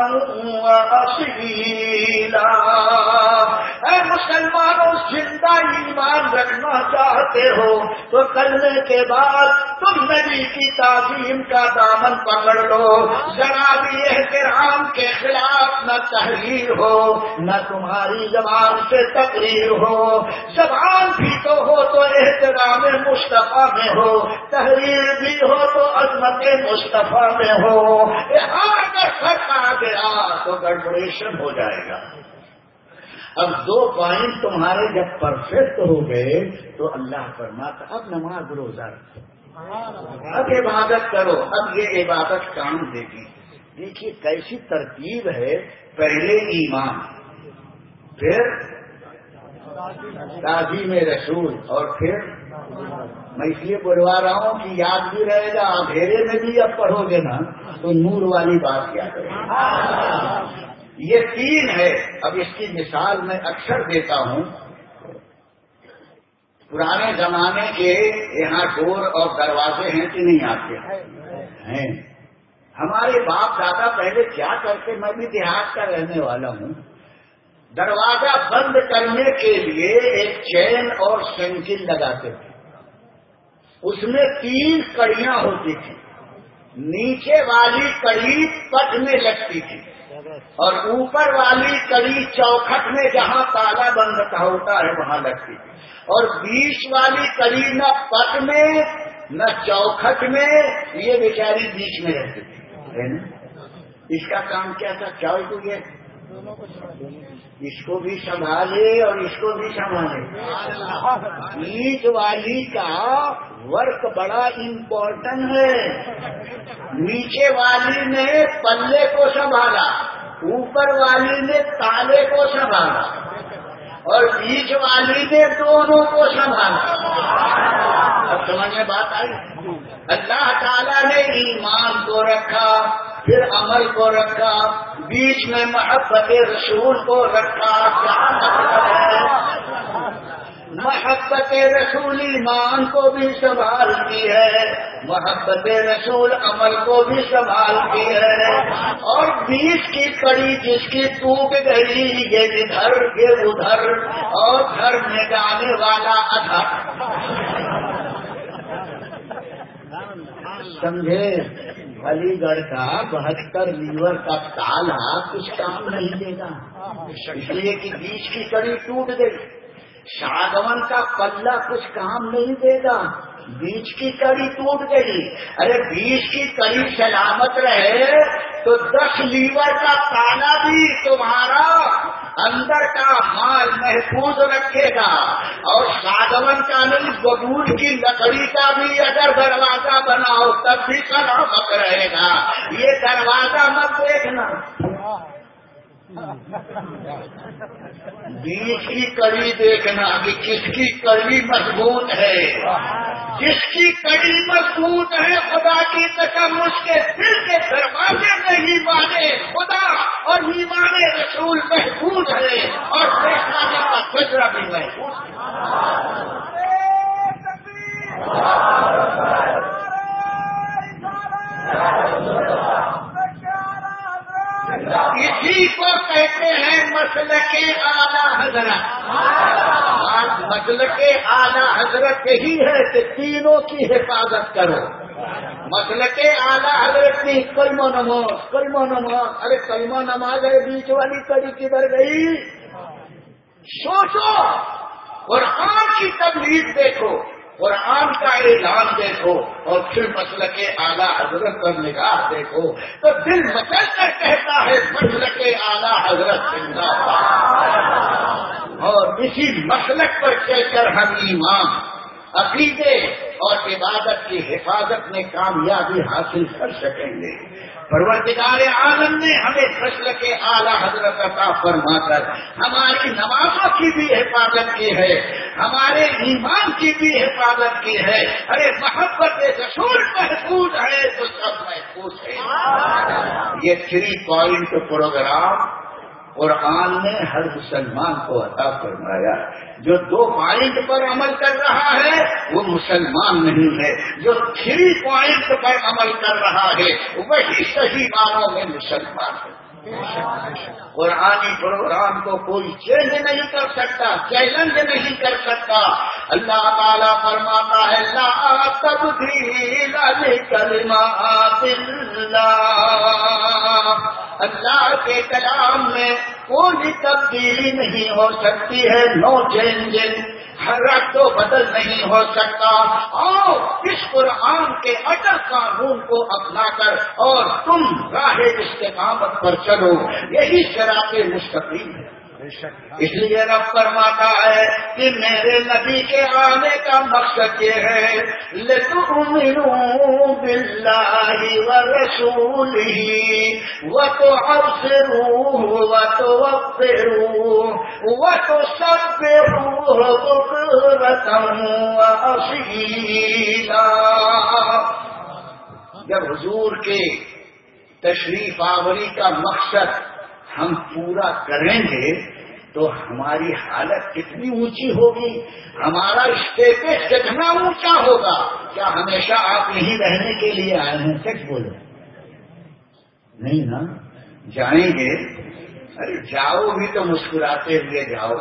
وأصيلا. اے مسلمانوں زندہ ایمان رکھنا چاہتے ہو تو کلمے کے بعد تم نبی کی تعظیم کا دامن پکڑ لو. ذرا بھی احترام کے خلاف نہ تحریر ہو نہ تمہاری زبان سے تقریر ہو. زبان بھی تو ہو تو احترام مصطفیٰ میں ہو, تحریر بھی ہو تو عظمت مصطفیٰ میں ہو. اگر فرق آ گیا تو گڑبڑیشن ہو جائے گا. اب دو پوائنٹ تمہارے جب پرفیکٹ ہو گئے تو اللہ فرماتا اب نماز روزہ رکھو, اب عبادت کرو. اب یہ عبادت کام دے گی. دیکھیے کیسی ترتیب ہے. پہلے ایمان, پھر تعظیم رسول, اور پھر میں اس لیے بلوا رہا ہوں کہ یاد بھی رہے گا. اندھیرے میں بھی اب پڑھو گے نا تو نور والی بات یاد رہے گی. یہ تین ہے. اب اس کی مثال میں اکثر دیتا ہوں. پرانے زمانے کے یہاں ڈور اور دروازے ہیں کہ نہیں آتے ہیں؟ ہمارے باپ دادا پہلے کیا کرتے, میں بھی دیہات کا رہنے والا ہوں, دروازہ بند کرنے کے لیے ایک چین اور سینکل لگاتے تھے. اس میں تین کڑیاں ہوتی تھی. نیچے والی کڑی پٹ میں لگتی تھی اور اوپر والی کڑی چوکھٹ میں جہاں تالا بند ہوتا ہے وہاں لگتی تھی. اور بیچ والی کڑی نہ پٹ میں نہ چوکھٹ میں, یہ بیچاری بیچ میں رہتی تھی. اس کا کام کیا تھا؟ چاول کو یہ اس کو بھی سنبھالے اور اس کو بھی سنبھالے. بیچ والی کا ورک بڑا امپورٹنٹ ہے. نیچے والی نے پلے کو سنبھالا, اوپر والی نے تالے کو سنبھالا اور بیچ والی نے دونوں کو سنبھالا. اب سمجھ میں بات آئی. اللہ تعالیٰ نے ایمان کو رکھا, پھر عمل کو رکھا, بیچ میں محبت رسول کو رکھا. کیا مطلب ہے؟ محبت رسول ایمان کو بھی سنبھالتی ہے, محبت رسول عمل کو بھی سنبھالتی ہے. اور بیچ کی کڑی جس کی ٹوٹ گئی, یہ ادھر یہ ادھر اور گھر میں جانے والا ادھر. سمجھے؟ علی گڑھ کا بہتر لیور کا تالا کچھ کام نہیں دے گا, اس لیے کہ بیچ کی کڑی ٹوٹ گئی. ساگون کا پلہ کچھ کام نہیں دے گا, بیچ کی کڑی ٹوٹ گئی. ارے بیچ کی کڑی سلامت رہے تو دس لیور کا تالا بھی تمہارا اندر کا مال محفوظ رکھے گا. اور ساگون کا نہیں, ببول کی لکڑی کا بھی اگر دروازہ بناؤ تب بھی سلامت رہے گا. یہ دروازہ مت دیکھنا. بیچ کی کڑی دیکھنا کہ کس کی کڑی مضبوط ہے. جس کی کڑی مضبوط ہے خدا کی قسم اس کے دل کے دروازے میں ہی مانے خدا اور ایمان رسول محفوظ ہے اور پریشانی کا خطرہ بھی محفوظ اسی کو کہتے ہیں مسلک اعلیٰ حضرت. مسلک اعلیٰ حضرت یہی ہے کہ تینوں کی حفاظت کرو. مسلک اعلیٰ حضرت نے کلمہ نماز کلمہ نماز ارے کلمہ نماز ہے بیچ والی کڑی کدھر گئی؟ سوچو، قرآن کی تبلیغ دیکھو، قرآن کا اعلان دیکھو، اور پھر مسلک اعلیٰ حضرت پر نگاہ دیکھو تو دل مچل کر کہتا ہے مسلک اعلیٰ حضرت زندہ باد۔ اور اسی مسلک پر چل کر ہم ایمان، عقیدے اور عبادت کی حفاظت میں کامیابی حاصل کر سکیں گے۔ پروردگار عالم نے ہمیں مسلک اعلیٰ حضرت عطا فرما کر ہماری نمازوں کی بھی حفاظت کی ہے، ہمارے ایمان کی بھی حفاظت کی ہے۔ ارے محبت رسول محفوظ ہے تو سب محفوظ ہے۔ یہ تھری پوائنٹ پروگرام قرآن نے ہر مسلمان کو عطا فرمایا۔ جو دو پوائنٹ پر عمل کر رہا ہے وہ مسلمان نہیں ہے، جو تھری پوائنٹ پر عمل کر رہا ہے وہی صحیح معنوں میں مسلمان ہے۔ قرآنی پروگرام کو کوئی چینج نہیں کر سکتا، چیلنج نہیں کر سکتا۔ اللہ تعالیٰ فرماتا ہے لا تبدیل لکلمات اللہ، اللہ کے کلام میں کوئی تبدیلی نہیں ہو سکتی ہے، نو چینجنگ، ہر رد و بدل نہیں ہو سکتا۔ اور اس قرآن کے اٹل قانون کو اپنا کر اور تم راہ استقامت پر چلو، یہی صراط مستقیم ہے۔ اس لیے رب فرماتا ہے کہ میرے نبی کے آنے کا مقصد یہ ہے لِتُؤْمِنُوا بِاللَّهِ وَرَسُولِهِ وَتُعَزِّرُوهُ وَتُوَقِّرُوهُ وَتُسَبِّحُوهُ بُكْرَةً وَأَصِيلًا۔ جب حضور کے تشریف آوری کا مقصد ہم پورا کریں گے تو ہماری حالت کتنی اونچی ہوگی، ہمارا اسٹیٹس کتنا اونچا ہوگا۔ کیا ہمیشہ آپ یہیں رہنے کے لیے آئے ہیں؟ سچ بولو، نہیں نا؟ جائیں گے، ارے جاؤ بھی تو مسکراتے ہوئے جاؤ،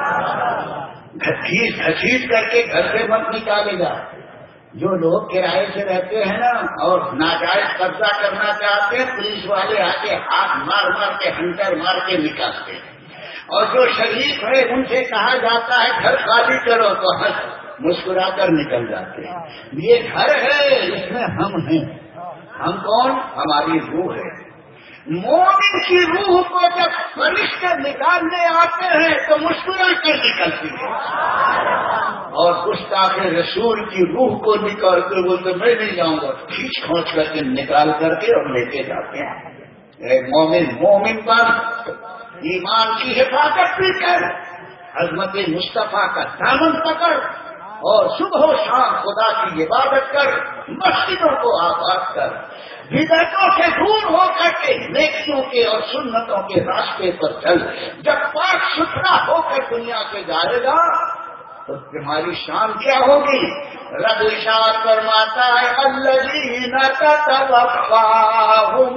گھسیٹ گھسیٹ کر کے گھر سے مت نکالے گا۔ جو لوگ کرائے سے رہتے ہیں نا اور ناجائز قبضہ کرنا چاہتے ہیں، پولیس والے آ کے ہاتھ مار مار کے ہنٹر مار کے نکالتے ہیں، اور جو شریف ہے ان سے کہا جاتا ہے گھر خالی کرو تو ہنس مسکرا کر نکل جاتے ہیں۔ یہ گھر ہے، اس میں ہم ہیں۔ ہم کون؟ ہماری روح ہے۔ مومن کی روح کو جب فرشتے نکالنے آتے ہیں تو مسکرا کر نکلتی ہے، اور گستاخ رسول کی روح کو نکال کر بولتے میں نہیں جاؤں گا، کھینچ کھینچ کر کے نکال کر کے اور لے کے جاتے ہیں۔ اے مومن، مومن پر ایمان کی حفاظت بھی کر، عظمت مصطفیٰ کا دامن پکڑ، اور صبح و شام خدا کی عبادت کر، مسجدوں کو آباد کر، بدعتوں سے دور ہو کر کے نیکیوں کے اور سنتوں کے راستے پر چل۔ جب پاک ستھرا ہو کر دنیا سے جائے گا تو تمہاری شان کیا ہوگی؟ رب ارشاد فرماتا ہے الذین تتوفاہم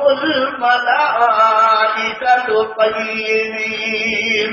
الملائکۃ طیبین،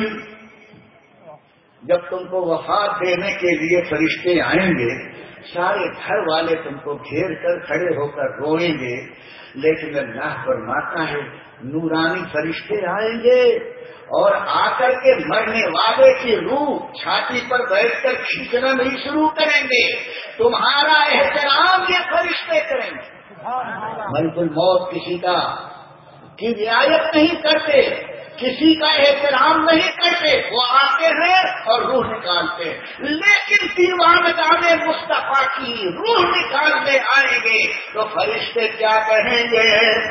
جب تم کو وفات دینے کے لیے فرشتے آئیں گے سارے گھر والے تم کو گھیر کر کھڑے ہو کر روئیں گے، لیکن اللہ فرماتا ہے نورانی فرشتے آئیں گے اور آ کر کے مرنے والے کی روح چھاتی پر بیٹھ کر کھینچنا نہیں شروع کریں گے، تمہارا احترام یہ فرشتے کریں گے۔ ملک الموت کسی کا کی رعایت نہیں کرتے، کسی کا احترام نہیں کرتے، وہ آتے ہیں اور روح نکالتے ہیں، لیکن دیوانگان مصطفیٰ کی روح نکالنے آئیں گے تو فرشتے کیا کہیں گے؟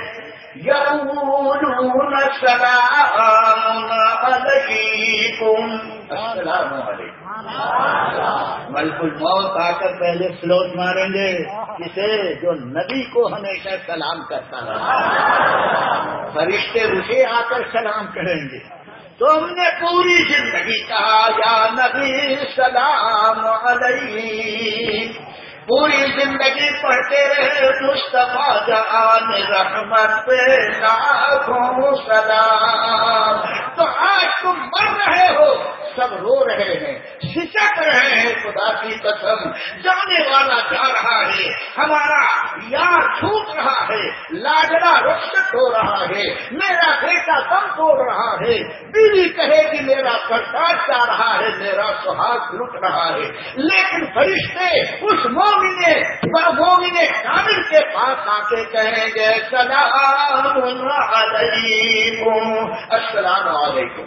یقولون سلام علیکم، السلام علیکم۔ ملک الموت آ کر پہلے فلوٹ ماریں گے کسے؟ جو نبی کو ہمیشہ سلام کرتا رہا، فرشتے اسے آ کر سلام کریں گے۔ تم نے پوری زندگی کہا یا نبی سلام علیک، پوری زندگی پڑھتے رہے مصطفیٰ جان رحمت پہ لاکھوں سلام، تو آج تم مر رہے ہو सब रो रहे हैं, सिसक रहे हैं। खुदा की कसम, जाने वाला जा रहा है, हमारा यार छूट रहा है, लाडला रुखसत हो रहा है, मेरा बेटा दम तोड़ रहा है, बीवी कहेगी मेरा प्रसाद जा रहा है, मेरा सुहाग लुट रहा है। लेकिन फरिश्ते उस मोमिने मोमिने कामिल के पास आके कहेंगे सलाम अलैकुम, अस्सलाम वालेकुम,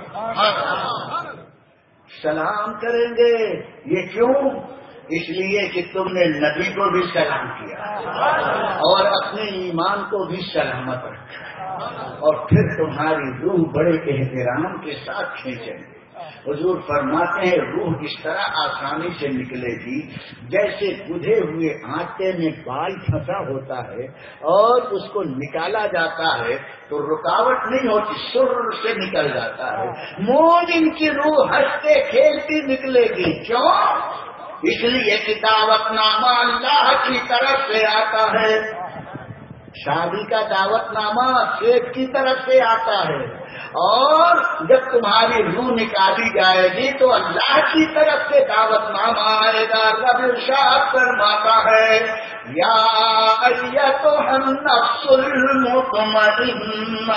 सलाम करेंगे। ये क्यों? इसलिए कि तुमने नबी को भी सलाम किया और अपने ईमान को भी सलामत रखा, और फिर तुम्हारी रूह बड़े एहतराम के साथ खींचेंगे। हुजूर फरमाते हैं रूह इस तरह आसानी से निकलेगी जैसे गुधे हुए आटे में बाल फंसा होता है और उसको निकाला जाता है तो रुकावट नहीं होती, सुर से निकल जाता है। मोमिन की रूह हंसते खेलती निकलेगी। क्यों? इसलिए कि दावतनामा अल्लाह की तरफ से आता है, शादी का दावतनामा शेख की तरफ से आता है, और जब तुम्हारी रूह निकाली जाएगी तो अल्लाह की तरफ से दावतनामा आएगा। रब इरशाद फरमाता है या अय्यतुहन नफ्सुल मुतमइन्ना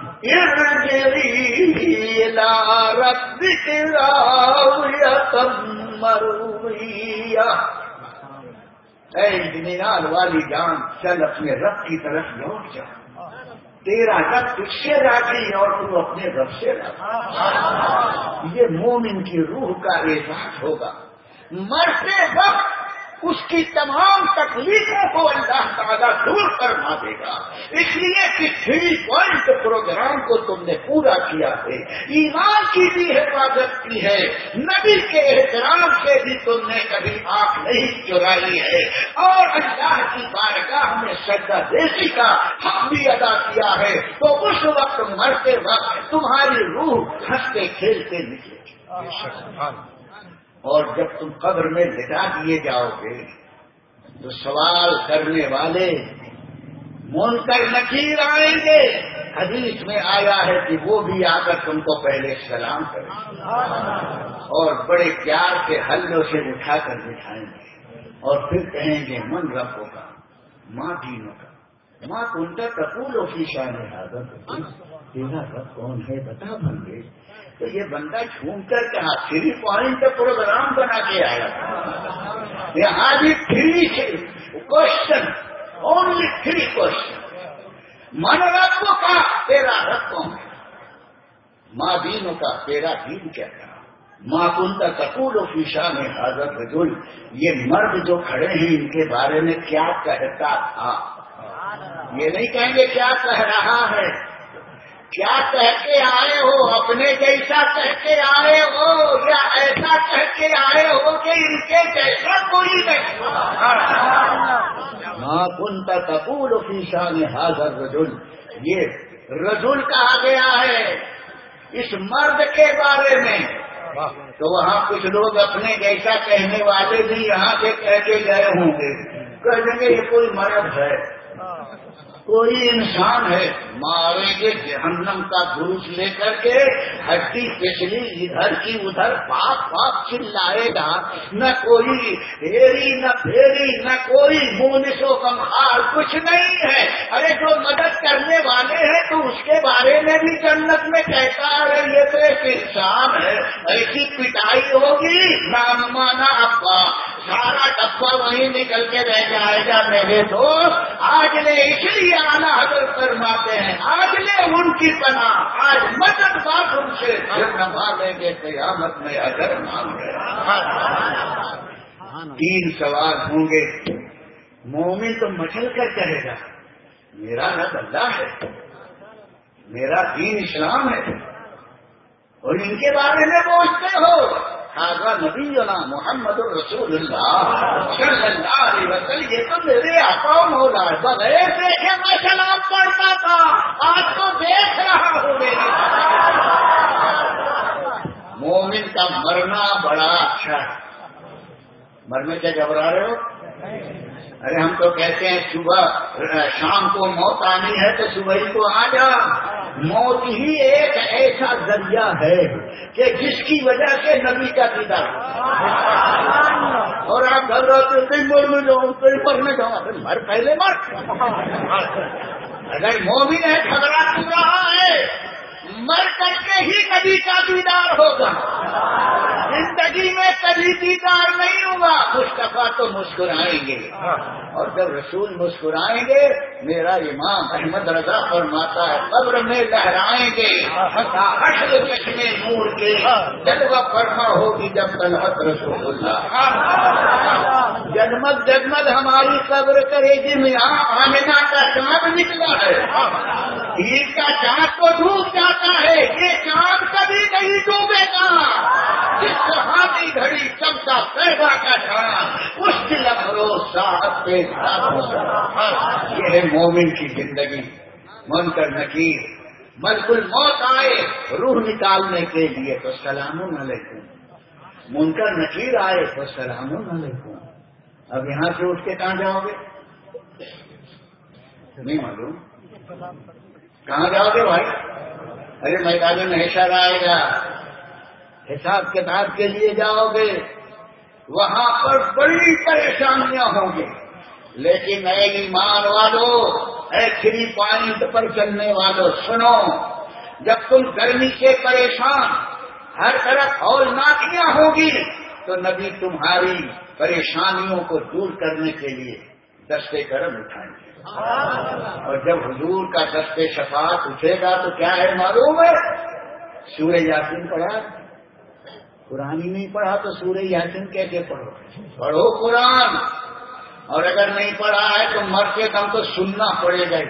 इरजिई इला रब्बिकी रादियतम मरदिया। ऐ इत्मीनान वाली जान, चल अपने रब की तरफ लौट जा। तेरा रब तुझसे राजी और तू अपने रब से राजी। ये मोमिन की रूह का एहसास होगा। मरते वक्त उसकी तमाम तकलीफों को अल्लाह ताला दूर करवा देगा। इसलिए कि थ्री पॉइंट प्रोग्राम को तुमने पूरा किया है, ईमान की भी हिफाजत की है, नबी के एहतराम से भी तुमने कभी आंख नहीं चुराई है, और अल्लाह की बारगाह में सजदा देसी का हक भी अदा किया है। तो उस वक्त मरते वक्त तुम्हारी रूह हंसते खेलते निकलेगी। और जब तुम कब्र में लिटा दिए जाओगे तो सवाल करने वाले मुनकर नकीर आएंगे। हदीस में आया है कि वो भी आकर तुमको पहले सलाम करेंगे और बड़े प्यार के हल्लों से उठाकर बिठाएंगे और फिर कहेंगे मन रब्बो का, माँ दीनों का, माँ कुंता कपूल की शान हाजर, तेरा रब कौन है बता बंदे। तो ये बंदा झूम कर कहा थ्री पॉइंट प्रोग्राम बना के आया था। यहाँ भी three question, only three question. मन रब का, तेरा रब कौन है, माँ दीनों का, तेरा दीन क्या था, माँ कुंता कपूल की शान हाजर रजुल। ये मर्द जो खड़े हैं इनके बारे में क्या कहता था, ये नहीं कहेंगे क्या कह रहा है, क्या कह के आए हो, अपने जैसा कह के आए हो या ऐसा कह के आए हो कि इनके जैसा कोई नहीं। माँ कुंता तकूल फी शान हाज़र रजुल, ये रजुल कहा गया है इस मर्द के बारे में। तो वहाँ कुछ लोग अपने जैसा कहने वाले भी यहाँ से कह के गए होंगे, कह देंगे ये कोई मर्द है, कोई इंसान है, मारेंगे जहन्नम का धूस लेकर के, हड्डी पिछली इधर की उधर पाप पाप चिल्लाएगा, न कोई हेरी न फेरी न कोई मुनिसो कमहार, कुछ नहीं है। अरे जो मदद करने वाले हैं तो उसके बारे में भी जन्नत में कहता है ये तो एक इंसान है, ऐसी पिटाई होगी नाम माना अब्बा, सारा डब्बा वहीं निकल के रह जाएगा। मेरे दोस्त आज ले इसलिए आला हजरत फरमाते हैं, आज ले उनकी पनाह, आज मदद बात उनसे नभा लेंगे क़यामत में अगर मांगे। तीन सवाल होंगे। मोमिन तो मचल कर कहेगा मेरा रब अल्लाह है, मेरा दीन इस्लाम है, और इनके बारे में पूछते हो हाज़ा नबीना मोहम्मद रसूलुल्लाह सल्लल्लाहु अलैहि वसल्लम, ये तो मेरे आका मौला है, बगैर देखे मैं सलाम पढ़ता था, आज तो देख रहा हूँ मेरी। मोमिन का मरना बड़ा अच्छा है। मरने से घबरा रहे हो? अरे हम तो कहते हैं सुबह शाम को मौत आनी है तो सुबह ही को आ जा, موت ہی ایک ایسا ذریعہ ہے کہ جس کی وجہ سے نبی کا دیدار اور آپ گھر رہتے کئی مرنے جاؤ کئی مرنے جاؤ مر پہلے مر اگر مومن ہے جھگڑا کر رہا ہے مر کر کے ہی نبی کا دیدار ہوگا زندگی میں کبھی دیدار نہیں ہوگا مصطفیٰ تو مسکرائیں گے اور جب رسول مسکرائیں گے میرا امام احمد رضا فرماتا ہے قبر میں لہرائیں گے حشر چشمے نور کے جلوہ فرما ہوگی جب طلعت رسول اللہ جگمگ جگمگ ہماری قبر کرے گی یہاں آمنہ کا چاند نکلا ہے عید کا چاند تو ڈوب جاتا ہے یہ چاند کبھی نہیں ڈوبے گا جس سہانی گھڑی چمتا پیدا کا چاند اس دل افروز ساعت پہ یہ ہے مومن کی زندگی منکر نکیر ملک الموت آئے روح نکالنے کے لیے تو سلام علیکم منکر نکیر آئے تو سلام علیکم اب یہاں سے اٹھ کے کہاں جاؤ گے نہیں معلوم کہاں جاؤ گے بھائی ارے میدان محشر آئے گا حساب کتاب کے لیے جاؤ گے وہاں پر بڑی پریشانیاں ہوں گی لیکن اے ایمان والوں اے تھری پوائنٹ پر چلنے والوں سنو جب تم گرمی سے پریشان ہر طرف ہولناکیاں ہوگی تو نبی تمہاری پریشانیوں کو دور کرنے کے لیے دستے کرم اٹھائیں گے اور جب حضور کا دستے شفاعت اٹھے گا تو کیا ہے معلوم ہے سورہ یاسین پڑھا قرآن ہی نہیں پڑھا تو سورہ یاسین کیسے پڑھو پڑھو قرآن اور اگر نہیں پڑھا ہے تو مرتے دم تو سننا پڑے گا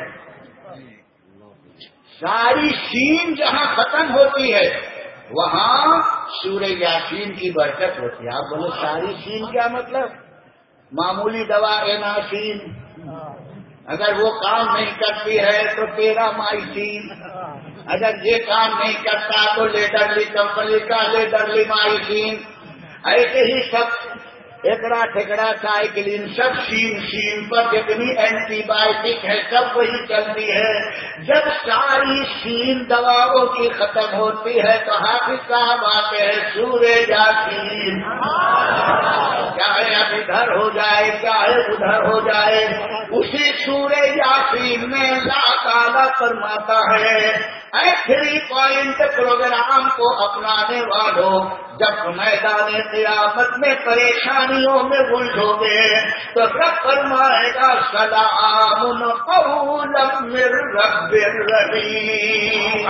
ساری سین جہاں ختم ہوتی ہے وہاں سورہ یاسین کی برکت ہوتی ہے آپ بولو ساری سین کیا مطلب معمولی دوا ایناسین اگر وہ کام نہیں کرتی ہے تو تیرا مائسین اگر یہ کام نہیں کرتا تو لیڈرلی کمپنی کا لیڈرلی مائسین ایسے ہی سب ایکڑا ٹھیکڑا سائیکلین سب سین سین پر جتنی اینٹی بایوٹک ہے سب وہی چلتی ہے جب ساری سین دواؤں کی ختم ہوتی ہے تو حافظ صاحب آتے ہیں سورہ یاسین چاہے اب ادھر ہو جائے چاہے ادھر ہو جائے اسی سورہ یاسین میں اللہ تعالیٰ فرماتا ہے اے تھری پوائنٹ پروگرام کو اپنانے والوں جب میدان قیامت میں پریشانیوں میں الجھو گے تو رب فرمائے گا سلام قولا من رب الرحیم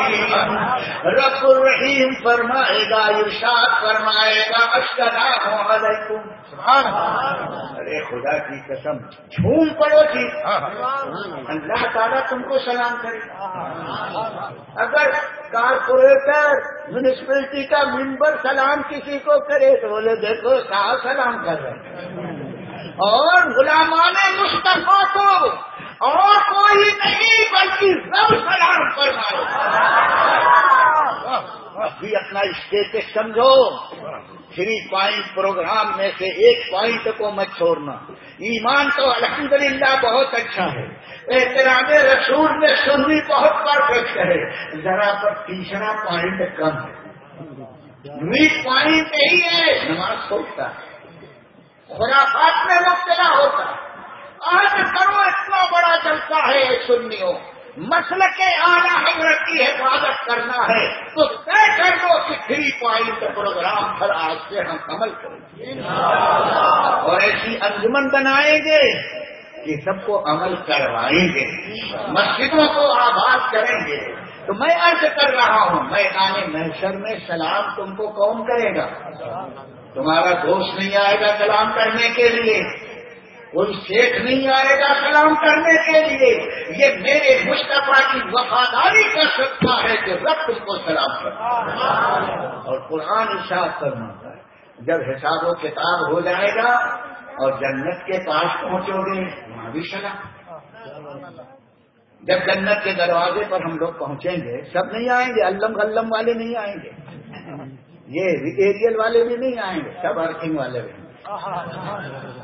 رب الرحیم فرمائے گا ارشاد فرمائے گا السلام علیکم ارے خدا کی قسم جھوم پڑو جی اللہ تعالیٰ تم کو سلام کرے اگر کارپوریٹر میونسپلٹی کا ممبر سلام کسی کو کرے تو بولے دیکھو کہاں سلام کر رہے ہیں اور غلامان مصطفیٰ کو اور کوئی نہیں بلکہ رب سلام فرمائے ابھی اپنا اسٹیٹس سمجھو تھری پوائنٹ پروگرام میں سے ایک پوائنٹ کو مت چھوڑنا ایمان تو الحمدللہ بہت اچھا ہے احترام رسول میں سنی بہت پرفیکٹ ہے ذرا پر تیسرا پوائنٹ کم ہے ویک پوائنٹ یہی ہے نماز چھوڑتا ہے خرافات میں مبتلا ہوتا ہے آج کرو اتنا بڑا جلسہ ہے سنیوں مسلک کے اعلیٰ حضرت کی حفاظت کرنا ہے تو طے کر دو کہ تھری پوائنٹ پروگرام پر آج سے ہم عمل کریں گے اور ایسی انجمن بنائیں گے کہ سب کو عمل کروائیں گے مسجدوں کو آباد کریں گے تو میں عرض کر رہا ہوں میدان محشر میں سلام تم کو کون کرے گا تمہارا دوست نہیں آئے گا سلام کرنے کے لیے کوئی شیخ نہیں آئے گا سلام کرنے کے لیے یہ میرے مصطفیٰ کی وفاداری کر سکتا ہے کہ رب تم کو سلام کرتا ہے اور قرآن ارشاد فرماتا ہے جب حساب و کتاب ہو جائے گا اور جنت کے پاس پہنچو گے وہاں بھی سلام جب جنت کے دروازے پر ہم لوگ پہنچیں گے سب نہیں آئیں گے علم غلم والے نہیں آئیں گے یہ ایریل والے بھی نہیں آئیں گے سب ارتھنگ والے بھی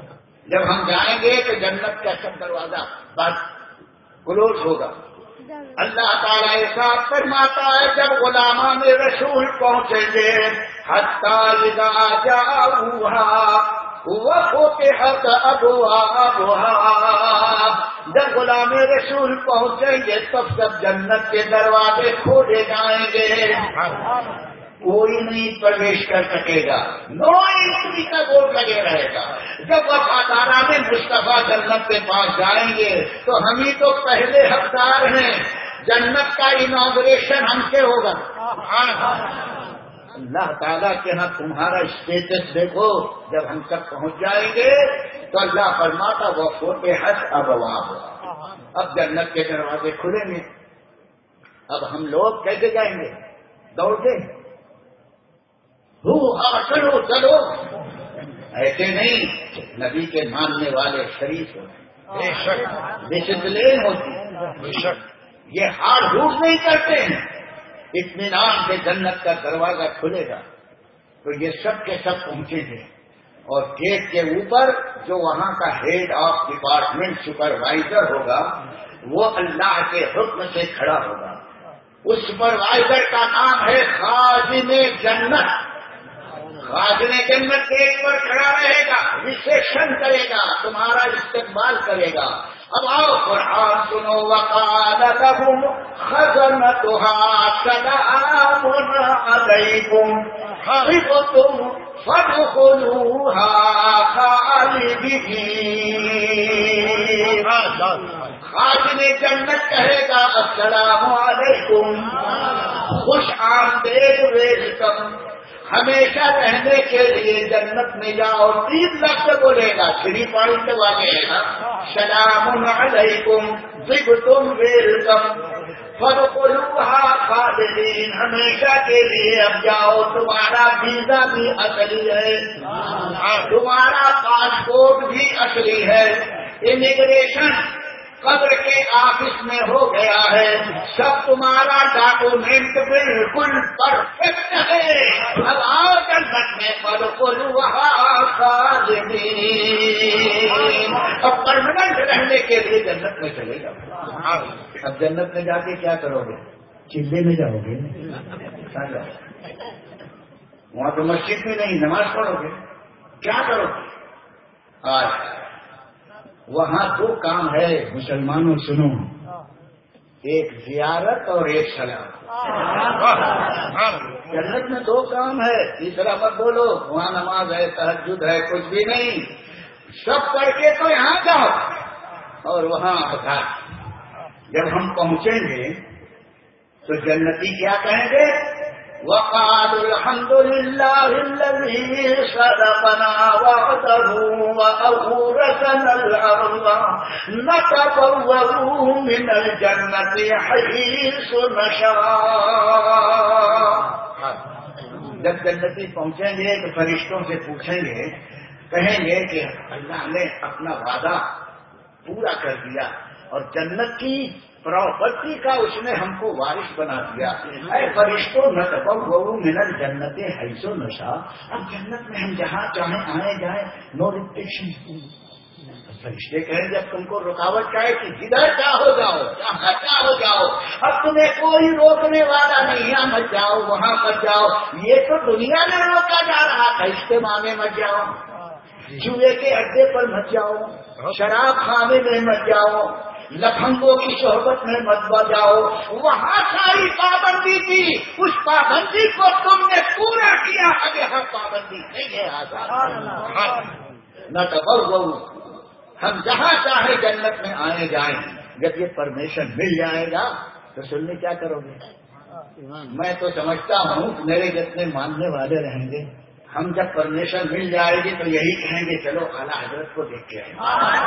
جب ہم جائیں گے تو جنت کا سب دروازہ بس کلوز ہوگا اللہ تعالیٰ ارشاد فرماتا ہے جب غلامان رسول پہنچیں گے حتیٰ اذا جاؤوہا وفتحت ابوابها، جب غلام رسول پہنچیں گے تب سب جنت کے دروازے کھولے جائیں گے، کوئی نہیں پرویش کر سکے گا، نو انٹری کا بورڈ لگے رہے گا۔ جب وفاداران مصطفیٰ جنت کے پاس جائیں گے تو ہم ہی تو پہلے حقدار ہیں، جنت کا انوگریشن ہم سے ہوگا۔ اللہ تعالیٰ کے ہاں تمہارا اسٹیٹس دیکھو، جب ہم سب پہنچ جائیں گے تو اللہ فرماتا وہ فتحت ابواب، اب جنت کے دروازے کھلیں گے۔ اب ہم لوگ کیسے جائیں گے؟ دوڑ کے ہو ہاں چلو چلو، ایسے نہیں، نبی کے ماننے والے شریف ہوتے، ڈسپلین ہوتی، یہ ہار ہوٹ نہیں کرتے ہیں، اطمینان سے جنت کا دروازہ کھلے گا تو یہ سب کے سب پہنچیں گے، اور گیٹ کے اوپر جو وہاں کا ہیڈ آف ڈپارٹمنٹ سپروائزر ہوگا وہ اللہ کے حکم سے کھڑا ہوگا، اس سپروائزر کا نام ہے خازن جنت۔ خازن جنت گیٹ پر کھڑا رہے گا، ریسیپشن کرے گا، تمہارا استقبال کرے گا۔ اب آؤ قرآن سنو، وقال لهم خزنتها سلام علیکم طبتم فادخلوها خالدین۔ خازن جنت کہے گا السلام علیکم، خوش آمدید، ویلکم، ہمیشہ رہنے کے لیے جنت میں جاؤ، تین لفظ بولے گا، تھری پوائنٹ والے گا، سلام علیکم طبتم ویلکم فادخلوها خالدین، ہمیشہ کے لیے اب جاؤ، تمہارا ویزا بھی اصلی ہے، تمہارا پاسپورٹ بھی اصلی ہے، امیگریشن قبر کے آفس میں ہو گیا ہے، سب تمہارا ڈاکومنٹ بالکل پرفیکٹ ہے، اب آؤ جنت میں فادخلوها خالدین، اب پرماننٹ رہنے کے لیے جنت میں چلے جاؤ۔ اب جنت میں جا کے کیا کرو گے؟ چلے میں جاؤ گے، وہاں تو مسجد میں نہیں، نماز پڑھو گے، کیا کرو گے؟ آج وہاں دو کام ہے مسلمانوں، سنو، ایک زیارت اور ایک سلام۔ جنت میں دو کام ہے، تیسرا مت بولو، وہاں نماز ہے، تہجد ہے، کچھ بھی نہیں، سب پڑھ کے تو یہاں جاؤ اور وہاں بتا۔ جب ہم پہنچیں گے تو جنتی کیا کہیں گے؟ وقالوا الحمد لله الذي صدقنا وعده وأورثنا الأرض نتبوأ من الجنة حيث نشاء۔ جب جنتی پہنچیں گے تو فرشتوں سے پوچھیں گے، کہیں گے کہ اللہ نے اپنا وعدہ پورا کر دیا اور جنت کی پراپرٹی کا اس نے ہم کو وارث بنا دیا۔ اے فرشتوں نتبوأ من الجنت حیث نشاء، اب جنت میں ہم جہاں چاہیں آئے جائیں، نو ریسٹرکشن۔ فرشتے کہیں جب تم کو رکاوٹ کا ہے کہ جدھر چاہو جاؤ، جہاں چاہو جاؤ، اب تمہیں کوئی روکنے والا نہیں، یہاں مت جاؤ، وہاں مت جاؤ، یہ تو دنیا میں روکا جا رہا تھا، اجتماع میں مت جاؤ، جوئے کے اڈے پر مت جاؤ، شراب خانے میں مت جاؤ، لفنگوں کی صحبت میں مت جاؤ، وہاں ساری پابندی تھی، اس پابندی کو تم نے پورا کیا، اب یہاں پابندی نہیں ہے آزاد۔ نہ تبوؤ، ہم جہاں چاہے جنت میں آئے جائیں، جب یہ پرمیشن مل جائے گا تو سننے کیا کرو گے؟ میں تو سمجھتا ہوں کہ میرے جتنے ماننے والے رہیں گے، ہم جب پرمیشن مل جائے گی تو یہی کہیں گے چلو اعلیٰ حضرت کو دیکھ کے آئیں،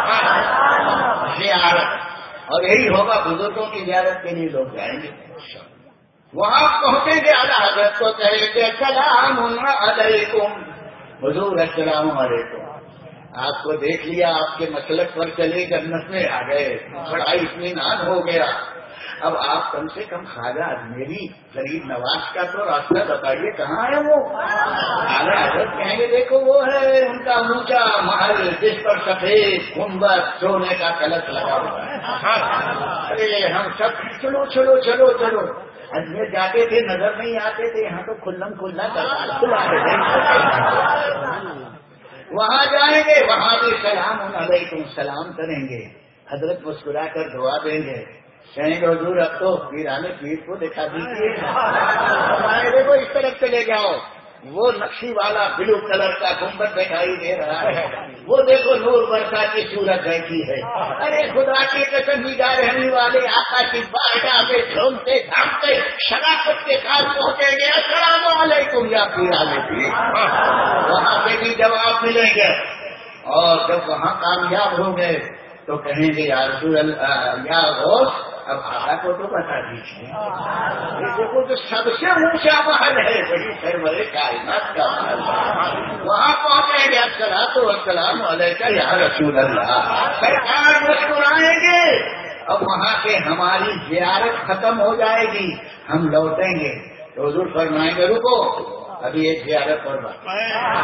زیارت، اور یہی ہوگا، بزرگوں کی زیارت کے لیے لوگ جائیں گے، وہاں پہنچیں گے اعلیٰ حضرت کو کہیں گے السلام علیکم، حضور السلام علیکم، آپ کو دیکھ لیا، آپ کے مسلک پر چلے، جنت میں آ گئے، بڑا اطمینان ہو گیا۔ اب آپ کم سے کم خواجہ اجمیری غریب نواز کا تو راستہ بتائیے کہاں ہے وہ؟ اعلیٰ حضرت کہیں گے دیکھو وہ ہے ان کا اونچا محل جس پر سفید گنبد سونے کا کلش لگا ہوا ہے. ارے ہم سب چلو چلو چلو چلو اجمیر جاتے تھے نظر نہیں آتے تھے, یہاں تو کھلم کھلا دربار کھلا ہے. وہاں جائیں گے وہاں بھی سلام علیکم سلام کریں گے, حضرت مسکرا کر دعا دیں گے, کہیں گے حضور اب تو پیرانے پیر کو دکھا دیجیے, دیکھو اس طرف چلے جاؤ وہ نقشی والا بلو کلر کا گنبد دکھائی دے رہا ہے, وہ دیکھو نور برسا کی صورت بیٹھی ہے. ارے خدا کی قسم نگاہ رہنے والے آقا کی بارگاہ میں جھومتے جھامتے شرافت کے ساتھ پہنچیں گے السلام علیکم یا پیرانے پیر, وہاں پہ بھی جواب ملیں گے. اور جب وہاں کامیاب ہوں گے تو کہیں گے یا رسول اللہ یا غوث اب آقا کو تو بتا دیجیے, دیکھو جو سب سے اونچا محل ہے وہی سرور کائنات کا محل ہے, وہاں پہنچیں گے الصلاۃ والسلام علیکہ یا رسول اللہ, سرکار مسکرائیں گے. اب وہاں کے ہماری زیارت ختم ہو جائے گی, ہم لوٹیں گے تو حضور فرمائیں گے رکو ابھی ایک زیارت اور باقی,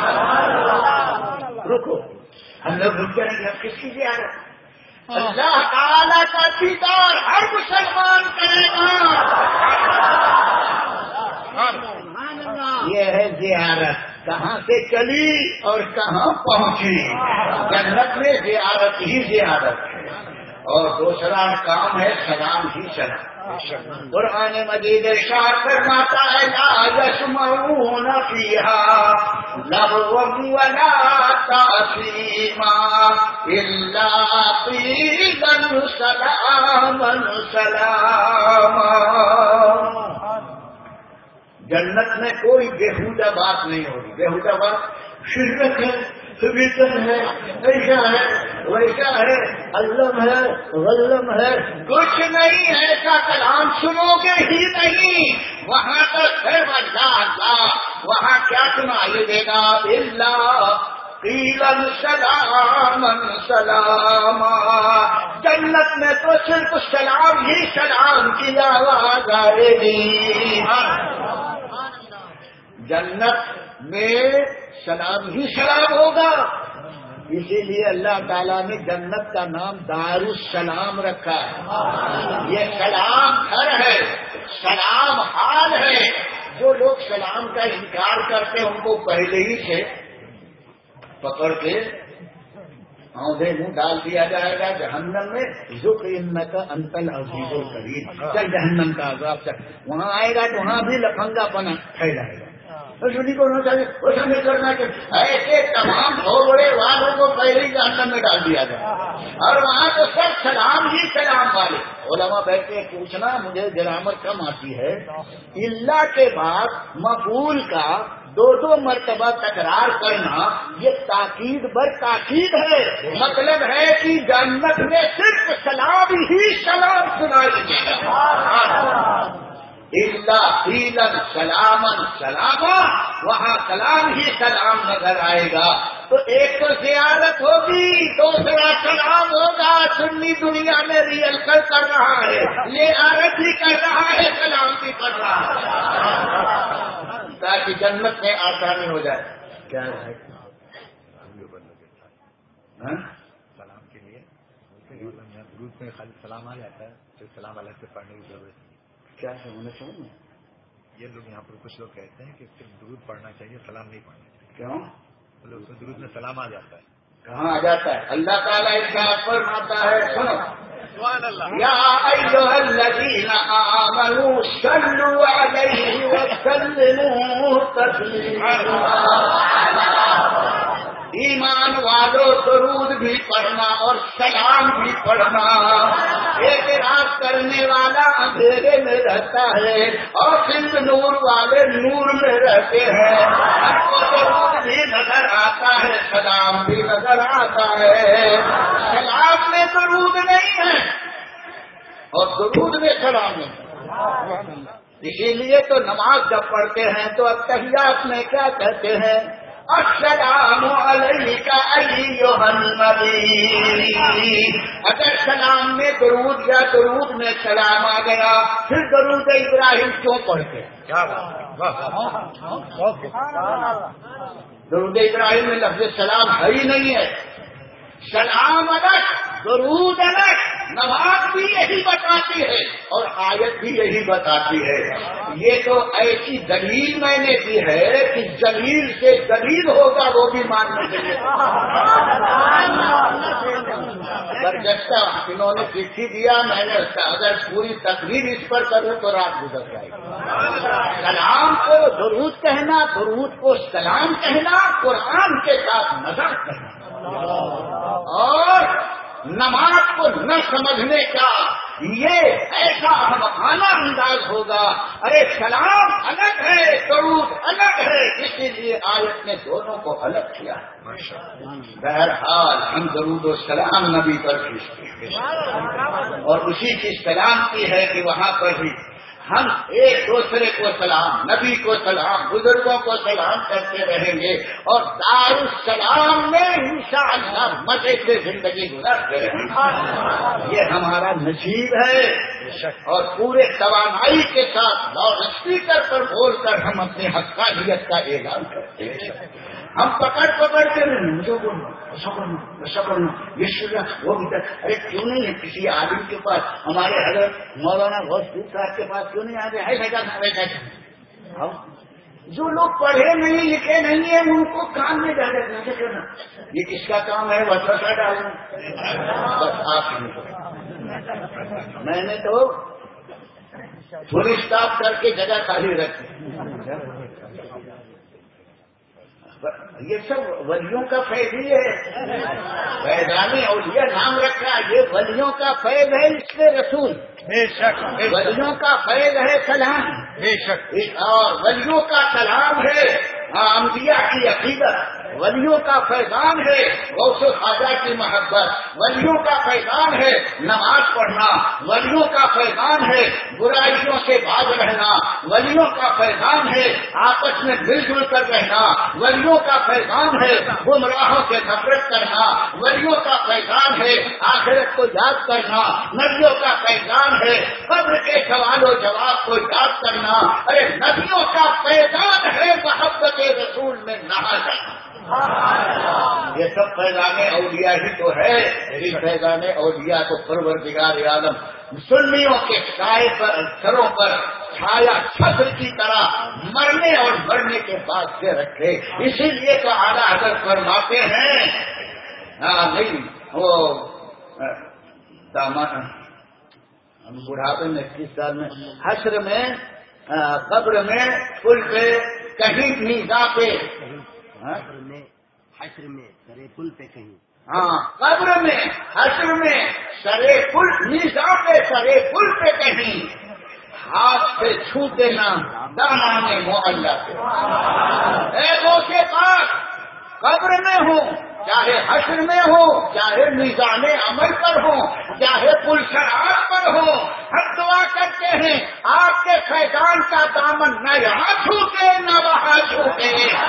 رکو. ہم لوگ رک جائیں گے, اب کس کی زیارت؟ اللہ تعالیٰ کا دیدار ہر مسلمان کرے گا. یہ ہے زیارت, کہاں سے چلی اور کہاں پہنچی. جنت میں زیارت ہی زیارت ہے, اور دوسرا کام ہے سلام ہی سلام. قرآن مجید ارشاد فرماتا ہے لا يسمعون فيها لغوا ولا تأثيما إلا قيلا سلاما سلاما. جنت میں کوئی بےہودہ بات نہیں ہوگی. بےہودہ بات شرک ہے, فبیتن ہے, ایسا ہے ویسا ہے, علم ہے غلم ہے, کچھ نہیں ایسا کلام سنو گے ہی نہیں. وہاں تو صرف اللہ اللہ, وہاں کیا سنائی دے گا؟ اللہ قیلن سلامن سلاما. جنت میں تو صرف سلام ہی سلام کی آواز آئے گی. جنت میں سلام ہی سلام ہوگا. اسی لیے اللہ تعالیٰ نے جنت کا نام دار السلام رکھا ہے. یہ سلام گھر ہے, سلام حال ہے. جو لوگ سلام کا انکار کرتے ہیں ان کو پہلے ہی سے پکڑ کے آدھے منہ ڈال دیا جائے گا جہنم میں. ذکر انک انت العزیز الکریم, چل جہنم کا عذاب چل. وہاں آئے گا تو وہاں بھی لفنگا پنا پھیلائے گا. سنی کو ہونا چاہیے ایسا نہیں کرنا چاہیے. ایسے تمام بڑے والوں کو پہلے ہی جہنم میں ڈال دیا جائے, اور وہاں تو سب سلام ہی سلام والے. علماء بیٹھ کے پوچھنا مجھے گرامر کم آتی ہے, اللہ کے بعد مفعول کا دو دو مرتبہ تکرار کرنا یہ تاکید بر تاکید ہے. مطلب ہے کہ جنت میں صرف سلام ہی سلام سنائی دے گا. اللہ قیلن سلامن سلاما, وہاں سلام ہی سلام نظر آئے گا. تو ایک تو زیارت ہوگی, دوسرا سلام ہوگا. سنی دنیا میں ریئل کر کر رہا ہے, یہ عادت بھی کر رہا ہے, سلام بھی کر رہا ہے, تاکہ جنت میں آسانی ہو جائے. کیا ہے سلام کے لیے گروپ میں خالی سلام آ جاتا ہے, تو سلام الگ سے پڑھنے کی ضرورت نہیں. کیا ہونا چاہیے؟ یہ لوگ یہاں پر کچھ لوگ کہتے ہیں کہ صرف درود پڑھنا چاہیے, سلام نہیں پڑھنا چاہیے. کیوں؟ بولے اس میں درود میں سلام آ جاتا ہے. کہاں آ جاتا ہے؟ اللہ تعالیٰ اس کا فرماتا ہے, سنو یا ایھا الذین آمنوا صلوا علیہ وسلموا تسلیما. ایمان والو درود بھی پڑھنا اور سلام بھی پڑھنا. اعتراض کرنے والا اندھیرے میں رہتا ہے اور صرف نور والے نور میں رہتے ہیں. ہم کو درود بھی نظر آتا ہے, سلام بھی نظر آتا ہے. سلام میں درود نہیں ہے اور درود میں سلام نہیں. اسی لیے تو نماز جب پڑھتے ہیں تو التحیات میں کیا کہتے ہیں؟ السلام علیکا ایھا النبی. اگر سلام میں درود یا درود میں سلام آ گیا پھر درود ابراہیم کیوں پڑھتے؟ درود ابراہیم میں لفظ سلام ہے ہی نہیں ہے. سلام الگ، درود الگ. نماز بھی یہی بتاتی ہے اور آیت بھی یہی بتاتی ہے. یہ تو ایسی دلیل میں نے دی ہے کہ دلیل سے دلیل ہوگا وہ بھی ماننے کے لیے. برجستہ انہوں نے چٹھی دیا، میں نے اگر پوری تقریر اس پر کروں تو رات گزر جائے گی. سلام کو درود کہنا، درود کو سلام کہنا، قرآن کے ساتھ مذاق کرنا اور نماز کو نہ سمجھنے کا یہ ایسا احمقانہ انداز ہوگا. ارے سلام الگ ہے، درود الگ ہے، اسی لیے آیت نے دونوں کو الگ کیا. بہرحال ہم درود و سلام نبی پر بھیجتے ہیں اور اسی کی سلام کی ہے کہ وہاں پر بھی ہم ایک دوسرے کو سلام، نبی کو سلام، بزرگوں کو سلام کرتے رہیں گے اور دارالسلام میں انشاءاللہ مزے سے زندگی گزارتے رہیں گے. یہ ہمارا نصیب ہے اور پورے توانائی کے ساتھ لاؤڈ اسپیکر پر بول کر ہم اپنی حقانیت کا اعلان کرتے ہیں. ہم پکڑ پکڑ کے مجھے کرنا یہ شرح وہ بھی تک. ارے کیوں نہیں ہے کسی عالم کے پاس؟ ہمارے حضرت مولانا غوث صاحب کے پاس کیوں نہیں آتے؟ ہے سکا جو لوگ پڑھے نہیں لکھے نہیں ہیں ان کو کام میں جا کر کرنا. یہ کس کا کام ہے؟ وسوسہ ڈالنا. بس آپ میں نے تو فل اسٹاپ کر کے جگہ خالی رکھی. یہ سب ولیوں کا فیض ہی ہے. فیضان اولیاء نام رکھا، یہ ولیوں کا فیض ہے. اس کے رسول بے شک ولیوں کا فیض ہے سلام، بے شک اور ولیوں کا سلام ہے انبیاء کی عقیدت. ولیوں کا فیضان ہے غوث خواجہ کی محبت. ولیوں کا فیضان ہے نماز پڑھنا. ولیوں کا فیضان ہے برائیوں سے باز رہنا. ولیوں کا فیضان ہے آپس میں مل جل کر رہنا. ولیوں کا فیضان ہے گمراہوں سے نفرت کرنا. ولیوں کا فیضان ہے آخرت کو یاد کرنا. نبیوں کا فیضان ہے قبر کے سوال و جواب کو یاد کرنا. ارے نبیوں کا فیضان ہے محبت رسول میں نہا جانا. یہ سب فیضان اولیاء ہی تو ہے. اس فیضان اولیاء کو پروردگار عالم سنیوں کے سائے پر سروں پر چھایا چھتر کی طرح مرنے اور مرنے کے بعد سے رکھے. اسی لیے تو اعلیٰ حضرت فرماتے ہیں ہاں نہیں وہ دامن بڑھاپے میں اکیس سال میں حشر میں قبر میں پل پہ کہیں نیزا پہ حشر میں سرے پل پہ کہیں. ہاں قبر میں حشر میں سرے پل نیزا پہ سرے پل پہ کہیں ہاتھ سے چھو دینا دامان معلّہ پہ. اے وہ کے پاس قبر میں ہوں چاہے حشر میں ہو چاہے میزان عمل پر ہو چاہے پل سرات پر ہو ہم دعا کرتے ہیں آپ کے فیضان کا دامن نہ یہاں چھوٹے نہ وہاں چھوٹے.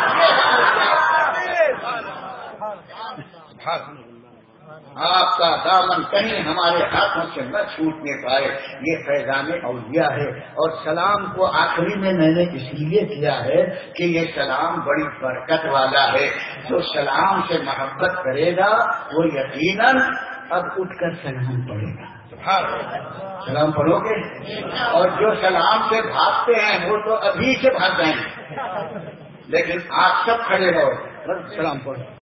آپ کا دامن کہیں ہمارے ہاتھوں سے نہ چھوٹنے پائے. یہ فیضان اولیاء ہے. اور سلام کو آخری میں میں نے اس لیے کیا ہے کہ یہ سلام بڑی برکت والا ہے. جو سلام سے محبت کرے گا وہ یقیناً اب اٹھ کر سلام پڑھے گا. سلام پڑھو گے اور جو سلام سے بھاگتے ہیں وہ تو ابھی سے بھاگ جائیں گے. لیکن آپ سب کھڑے رہو سلام پڑھو.